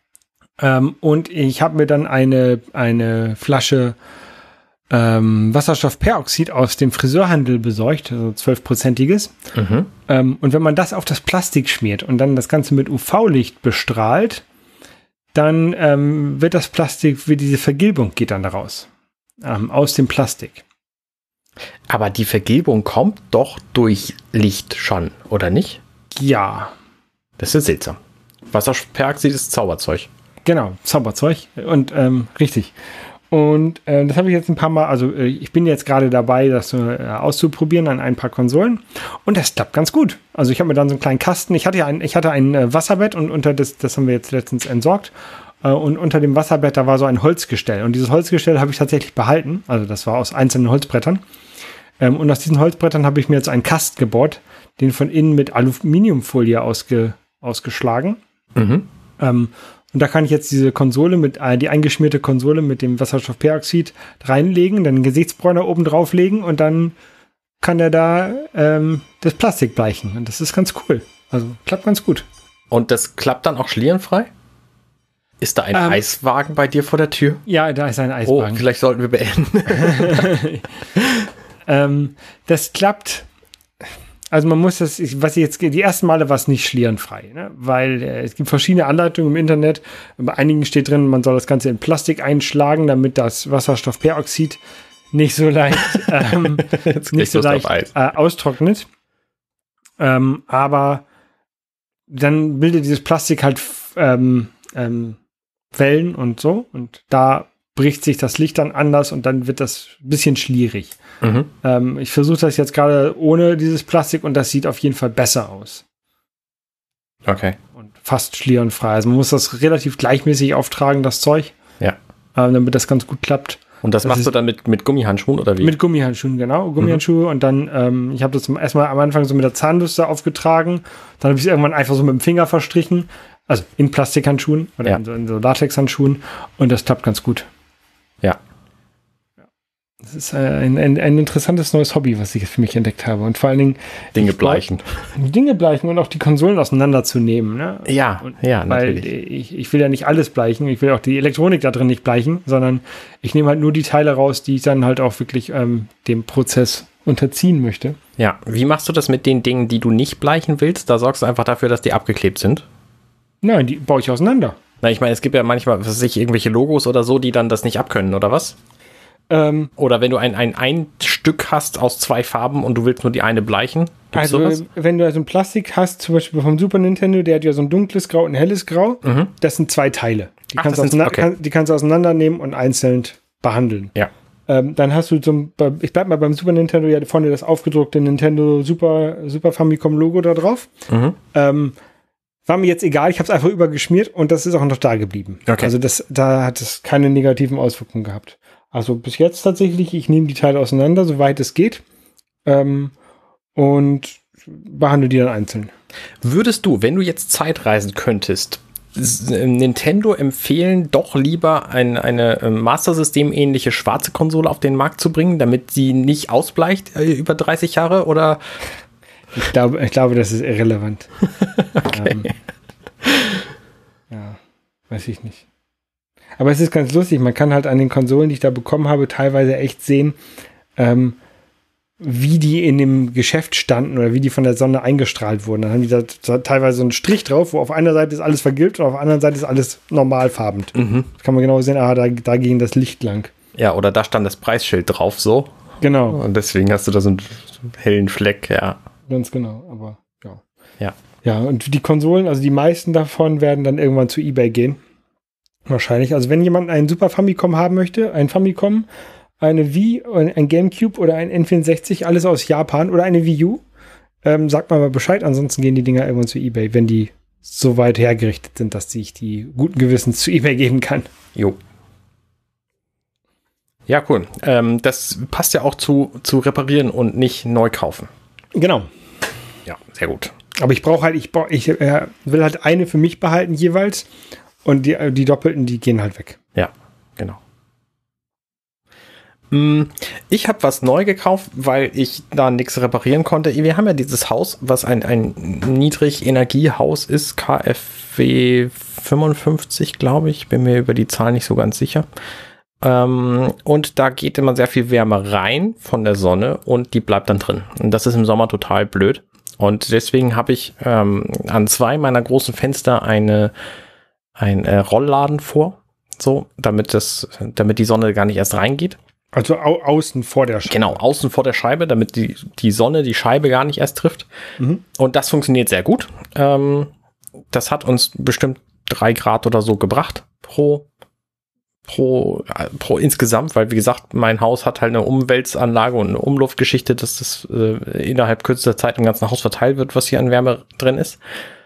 Ähm, und ich habe mir dann eine, eine Flasche ähm, Wasserstoffperoxid aus dem Friseurhandel besorgt, also zwölf-prozentiges. Mhm. Ähm, und wenn man das auf das Plastik schmiert und dann das Ganze mit U V-Licht bestrahlt, dann ähm, wird das Plastik, wie diese Vergilbung geht dann daraus. Ähm, aus dem Plastik. Aber die Vergilbung kommt doch durch Licht schon, oder nicht? Ja, Das ist seltsam. Wasserstoffperoxid ist Zauberzeug. genau, Zauberzeug. Und ähm, richtig. Und äh, das habe ich jetzt ein paar Mal, also äh, ich bin jetzt gerade dabei, das äh, auszuprobieren an ein paar Konsolen. Und das klappt ganz gut. Also ich habe mir dann so einen kleinen Kasten, ich hatte ja ein, ich hatte ein äh, Wasserbett und unter das, das haben wir jetzt letztens entsorgt. Äh, und unter dem Wasserbett, da war so ein Holzgestell. Und dieses Holzgestell habe ich tatsächlich behalten. Also das war aus einzelnen Holzbrettern. Ähm, und aus diesen Holzbrettern habe ich mir jetzt einen Kasten gebaut, den von innen mit Aluminiumfolie ausge, ausgeschlagen. Mhm. Ähm, und da kann ich jetzt diese Konsole mit, äh, die eingeschmierte Konsole mit dem Wasserstoffperoxid reinlegen, dann einen Gesichtsbräuner oben drauflegen und dann kann der da ähm, das Plastik bleichen. Und das ist ganz cool. Also klappt ganz gut. Und das klappt dann auch schlierenfrei? Ist da ein Ähm, Eiswagen bei dir vor der Tür? Ja, da ist ein Oh, Eiswagen. vielleicht sollten wir beenden. ähm, das klappt. Also man muss das, ich- was ich jetzt, die ersten Male war es nicht schlierenfrei, ne? Weil äh, es gibt verschiedene Anleitungen im Internet. Bei einigen steht drin, man soll das Ganze in Plastik einschlagen, damit das Wasserstoffperoxid nicht so leicht, ähm, Jetzt nicht so kriegst du's leicht auf Eis. äh, austrocknet. Ähm, aber dann bildet dieses Plastik halt f- ähm, ähm, Wellen und so. Und da bricht sich das Licht dann anders und dann wird das ein bisschen schlierig. Mhm. Ähm, ich versuche das jetzt gerade ohne dieses Plastik und das sieht auf jeden Fall besser aus. Okay. Und fast schlierenfrei. Also man muss das relativ gleichmäßig auftragen, das Zeug, Ja. ähm, damit das ganz gut klappt. Und das, Das machst ist- du dann mit, mit Gummihandschuhen oder wie? Mit Gummihandschuhen, genau. Gummihandschuhe und dann, ähm, ich habe das zum ersten Mal am Anfang so mit der Zahnbürste aufgetragen. Dann habe ich es irgendwann einfach so mit dem Finger verstrichen. Also in Plastikhandschuhen oder Ja. in so, in so Latexhandschuhen. Und das klappt ganz gut. Ja. Das ist äh, ein, ein, ein interessantes neues Hobby, was ich jetzt für mich entdeckt habe. Und vor allen Dingen Dinge ich glaub, bleichen. die Dinge bleichen und auch die Konsolen auseinanderzunehmen. Ne? Ja, Und, ja, weil natürlich. ich, ich will ja nicht alles bleichen. Ich will auch die Elektronik da drin nicht bleichen, sondern ich nehme halt nur die Teile raus, die ich dann halt auch wirklich ähm, dem Prozess unterziehen möchte. Ja, wie machst du das mit den Dingen, die du nicht bleichen willst? Da sorgst du einfach dafür, dass die abgeklebt sind. Nein, die baue ich auseinander. Na, ich meine, es gibt ja manchmal, was weiß ich, irgendwelche Logos oder so, die dann das nicht abkönnen, oder was? Ähm, Oder wenn du ein, ein, ein Stück hast aus zwei Farben und du willst nur die eine bleichen. Gibt's also, sowas? wenn du also ein Plastik hast, zum Beispiel vom Super Nintendo, der hat ja so ein dunkles Grau und ein helles Grau. Mhm. Das sind zwei Teile. Die, Ach, kannst das du sind- auseinander, okay. kann, die kannst du auseinandernehmen und einzeln behandeln. Ja. Ähm, dann hast du zum, bei- ich bleib mal beim Super Nintendo, ja vorne das aufgedruckte Nintendo Super, Super Famicom Logo da drauf. Mhm. Ähm, war mir jetzt egal, ich habe es einfach übergeschmiert und das ist auch noch da geblieben. Okay. Also das, da hat es keine negativen Auswirkungen gehabt. Also bis jetzt tatsächlich, ich nehme die Teile auseinander, soweit es geht, ähm, und behandle die dann einzeln. Würdest du, wenn du jetzt Zeit reisen könntest, s- Nintendo empfehlen, doch lieber ein, eine äh, Master System-ähnliche schwarze Konsole auf den Markt zu bringen, damit sie nicht ausbleicht äh, über dreißig Jahre? Oder? Ich glaube, ich glaube, das ist irrelevant. Okay. Ähm, ja, weiß ich nicht. Aber es ist ganz lustig, man kann halt an den Konsolen, die ich da bekommen habe, teilweise echt sehen, ähm, wie die in dem Geschäft standen oder wie die von der Sonne eingestrahlt wurden. Dann haben die da, da teilweise so einen Strich drauf, wo auf einer Seite ist alles vergilbt und auf der anderen Seite ist alles normalfarbend. Mhm. Das kann man genau sehen, ah, da, da ging das Licht lang. Ja, oder da stand das Preisschild drauf so. Genau. Und deswegen hast du da so einen hellen Fleck, ja. Ganz genau, aber ja. Ja. Ja, und die Konsolen, also die meisten davon werden dann irgendwann zu eBay gehen. Wahrscheinlich. Also wenn jemand einen Super Famicom haben möchte, ein Famicom, eine Wii, ein Gamecube oder ein N vierundsechzig, alles aus Japan oder eine Wii U, ähm, sagt mal mal Bescheid. Ansonsten gehen die Dinger irgendwann zu eBay, wenn die so weit hergerichtet sind, dass ich die guten Gewissens zu eBay geben kann. Jo. Ja, cool. Ähm, das passt ja auch zu, zu reparieren und nicht neu kaufen. Genau. Ja, sehr gut. Aber ich brauche halt, ich, brauch, ich äh, will halt eine für mich behalten jeweils und die, die doppelten, die gehen halt weg. Ja, genau. Ich habe was neu gekauft, weil ich da nichts reparieren konnte. Wir haben ja dieses Haus, was ein, ein Niedrigenergiehaus ist, K F W fünfundfünfzig, glaube ich. Bin mir über die Zahl nicht so ganz sicher. Ähm, und da geht immer sehr viel Wärme rein von der Sonne und die bleibt dann drin. Und das ist im Sommer total blöd. Und deswegen habe ich ähm, an zwei meiner großen Fenster eine ein äh, Rollladen vor, so, damit das, damit die Sonne gar nicht erst reingeht. Also au außen vor der Scheibe. Genau, außen vor der Scheibe, damit die, die Sonne die Scheibe gar nicht erst trifft. Mhm. Und das funktioniert sehr gut. Ähm, das hat uns bestimmt drei Grad oder so gebracht pro, pro, pro insgesamt, weil wie gesagt, mein Haus hat halt eine Umwälzanlage und eine Umluftgeschichte, dass das äh, innerhalb kürzester Zeit im ganzen Haus verteilt wird, was hier an Wärme drin ist.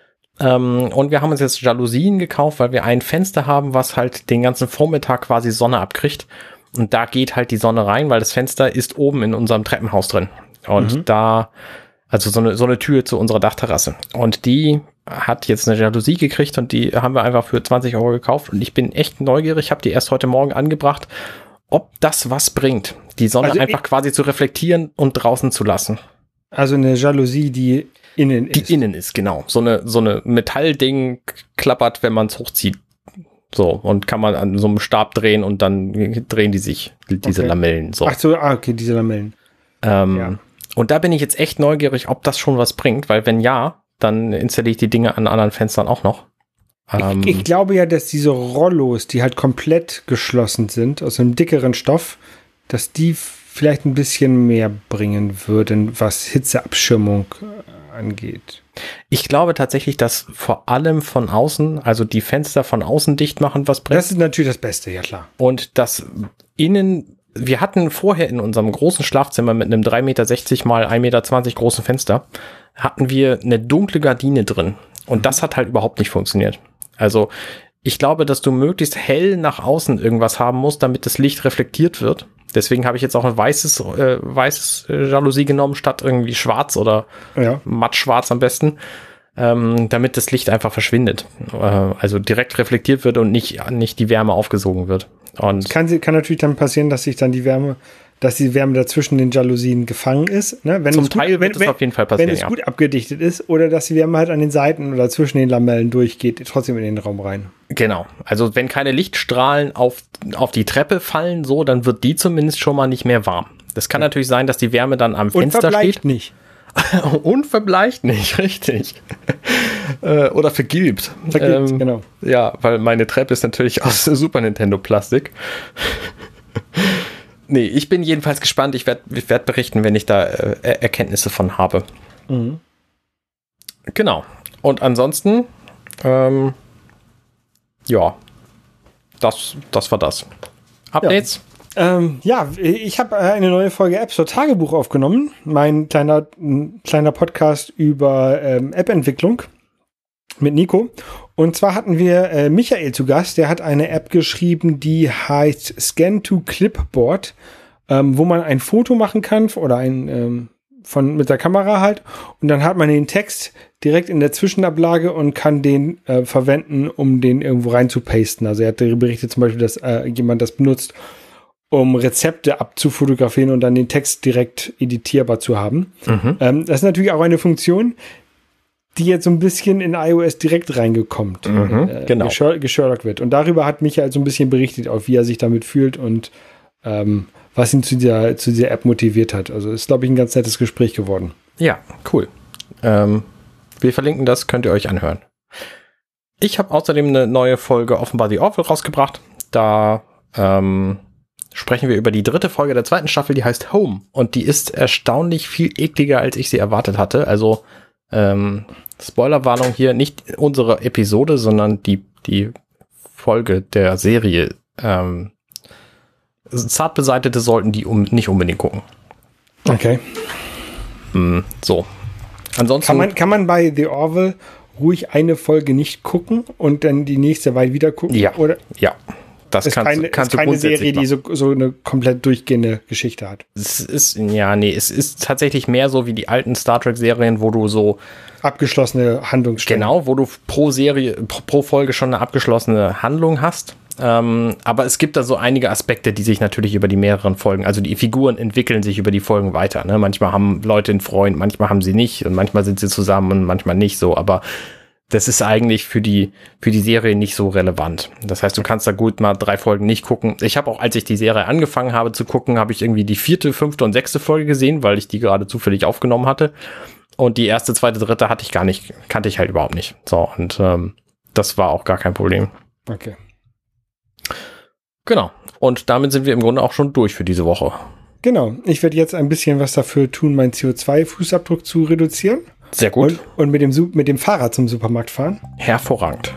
Ähm, und wir haben uns jetzt Jalousien gekauft, weil wir ein Fenster haben, was halt den ganzen Vormittag quasi Sonne abkriegt. Und da geht halt die Sonne rein, weil das Fenster ist oben in unserem Treppenhaus drin. Und mhm. da, also so eine, so eine Tür zu unserer Dachterrasse. Und die hat jetzt eine Jalousie gekriegt und die haben wir einfach für zwanzig Euro gekauft. Und ich bin echt neugierig, habe die erst heute Morgen angebracht, ob das was bringt, die Sonne also einfach quasi zu reflektieren und draußen zu lassen. Also eine Jalousie, die innen die ist. Die innen ist, genau. So eine, so eine Metallding klappert, wenn man es hochzieht. So, und kann man an so einem Stab drehen und dann drehen die sich, diese okay. Lamellen. So. Ach so, ah, okay, diese Lamellen. Ähm, ja. Und da bin ich jetzt echt neugierig, ob das schon was bringt, weil wenn ja, dann installiere ich die Dinge an anderen Fenstern auch noch. Ähm, ich, ich glaube ja, dass diese Rollos, die halt komplett geschlossen sind, aus einem dickeren Stoff, dass die vielleicht ein bisschen mehr bringen würden, was Hitzeabschirmung angeht. Ich glaube tatsächlich, dass vor allem von außen, also die Fenster von außen dicht machen, was bringt. Das ist natürlich das Beste, ja klar. Und das innen, wir hatten vorher in unserem großen Schlafzimmer mit einem drei Meter sechzig mal ein Meter zwanzig großen Fenster, hatten wir eine dunkle Gardine drin. Und mhm. das hat halt überhaupt nicht funktioniert. Also ich glaube, dass du möglichst hell nach außen irgendwas haben musst, damit das Licht reflektiert wird. Deswegen habe ich jetzt auch ein weißes, äh, weißes äh, Jalousie genommen, statt irgendwie schwarz oder ja. mattschwarz am besten, ähm, damit das Licht einfach verschwindet. Äh, also direkt reflektiert wird und nicht, nicht die Wärme aufgesogen wird. Und kann, kann natürlich dann passieren, dass sich dann die Wärme, dass die Wärme dazwischen den Jalousien gefangen ist. Ne? Wenn Zum es gut, Teil wird wenn, es wenn, auf jeden Fall passieren, Wenn es ja. gut abgedichtet ist oder dass die Wärme halt an den Seiten oder zwischen den Lamellen durchgeht, trotzdem in den Raum rein. Genau. Also wenn keine Lichtstrahlen auf, auf die Treppe fallen, so, dann wird die zumindest schon mal nicht mehr warm. Das kann ja. natürlich sein, dass die Wärme dann am Fenster steht. Und verbleicht nicht. Und verbleicht nicht, richtig. äh, oder vergilbt. Vergilbt, ähm, genau. Ja, weil meine Treppe ist natürlich aus Super Nintendo Plastik. Nee, ich bin jedenfalls gespannt. Ich werde ich werd berichten, wenn ich da äh, Erkenntnisse von habe. Mhm. Genau. Und ansonsten, ähm, ja, das, das war das. Updates? Ja, ähm, ja ich habe eine neue Folge App Store Tagebuch aufgenommen. Mein kleiner, kleiner Podcast über ähm, App-Entwicklung mit Nico. Und zwar hatten wir äh, Michael zu Gast. Der hat eine App geschrieben, die heißt Scan to Clipboard, ähm, wo man ein Foto machen kann oder ein ähm, von mit der Kamera halt. Und dann hat man den Text direkt in der Zwischenablage und kann den äh, verwenden, um den irgendwo rein zu pasten. Also er hat berichtet zum Beispiel, dass äh, jemand das benutzt, um Rezepte abzufotografieren und dann den Text direkt editierbar zu haben. Mhm. Ähm, das ist natürlich auch eine Funktion, die jetzt so ein bisschen in iOS direkt reingekommen, mhm, äh, genau. geschör- geschörlert wird. Und darüber hat Michael so ein bisschen berichtet, auch wie er sich damit fühlt und ähm, was ihn zu dieser, zu dieser App motiviert hat. Also ist, glaube ich, ein ganz nettes Gespräch geworden. Ja, cool. Ähm, wir verlinken das, könnt ihr euch anhören. Ich habe außerdem eine neue Folge Offenbar The Orville rausgebracht. Da ähm, sprechen wir über die dritte Folge der zweiten Staffel, die heißt Home. Und die ist erstaunlich viel ekliger, als ich sie erwartet hatte. Also ähm, Spoilerwarnung hier, nicht unsere Episode, sondern die, die Folge der Serie. Ähm, zart Beseitete sollten die um, nicht unbedingt gucken. Okay. Hm, so. Ansonsten kann man, kann man bei The Orville ruhig eine Folge nicht gucken und dann die nächste Weile wieder gucken? Ja, oder? ja. Das ist kannst, keine, kannst ist du keine Serie, machen. die so, so eine komplett durchgehende Geschichte hat. Es ist, ja, nee, es ist tatsächlich mehr so wie die alten Star Trek-Serien, wo du so abgeschlossene Handlungsstränge. Genau, wo du pro Serie, pro Folge schon eine abgeschlossene Handlung hast. Ähm, aber es gibt da so einige Aspekte, die sich natürlich über die mehreren Folgen, also die Figuren entwickeln sich über die Folgen weiter. Ne? Manchmal haben Leute einen Freund, manchmal haben sie nicht und manchmal sind sie zusammen und manchmal nicht so. Aber das ist eigentlich für die, für die Serie nicht so relevant. Das heißt, du kannst da gut mal drei Folgen nicht gucken. Ich habe auch, als ich die Serie angefangen habe zu gucken, habe ich irgendwie die vierte, fünfte und sechste Folge gesehen, weil ich die gerade zufällig aufgenommen hatte. Und die erste, zweite, dritte hatte ich gar nicht, kannte ich halt überhaupt nicht. So, und ähm, das war auch gar kein Problem. Okay. Genau. Und damit sind wir im Grunde auch schon durch für diese Woche. Genau. Ich werde jetzt ein bisschen was dafür tun, meinen C O zwei Fußabdruck zu reduzieren. Sehr gut. Und, und mit, dem, mit dem Fahrrad zum Supermarkt fahren. Hervorragend.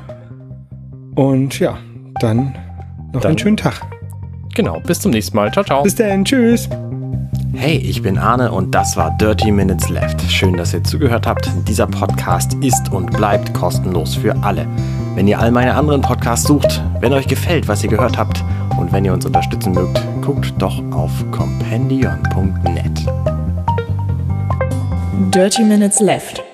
Und ja, dann noch dann, einen schönen Tag. Genau. Bis zum nächsten Mal. Ciao, ciao. Bis dann. Tschüss. Hey, ich bin Arne und das war Dirty Minutes Left. Schön, dass ihr zugehört habt. Dieser Podcast ist und bleibt kostenlos für alle. Wenn ihr all meine anderen Podcasts sucht, wenn euch gefällt, was ihr gehört habt und wenn ihr uns unterstützen mögt, guckt doch auf compendion punkt net. Dirty Minutes Left.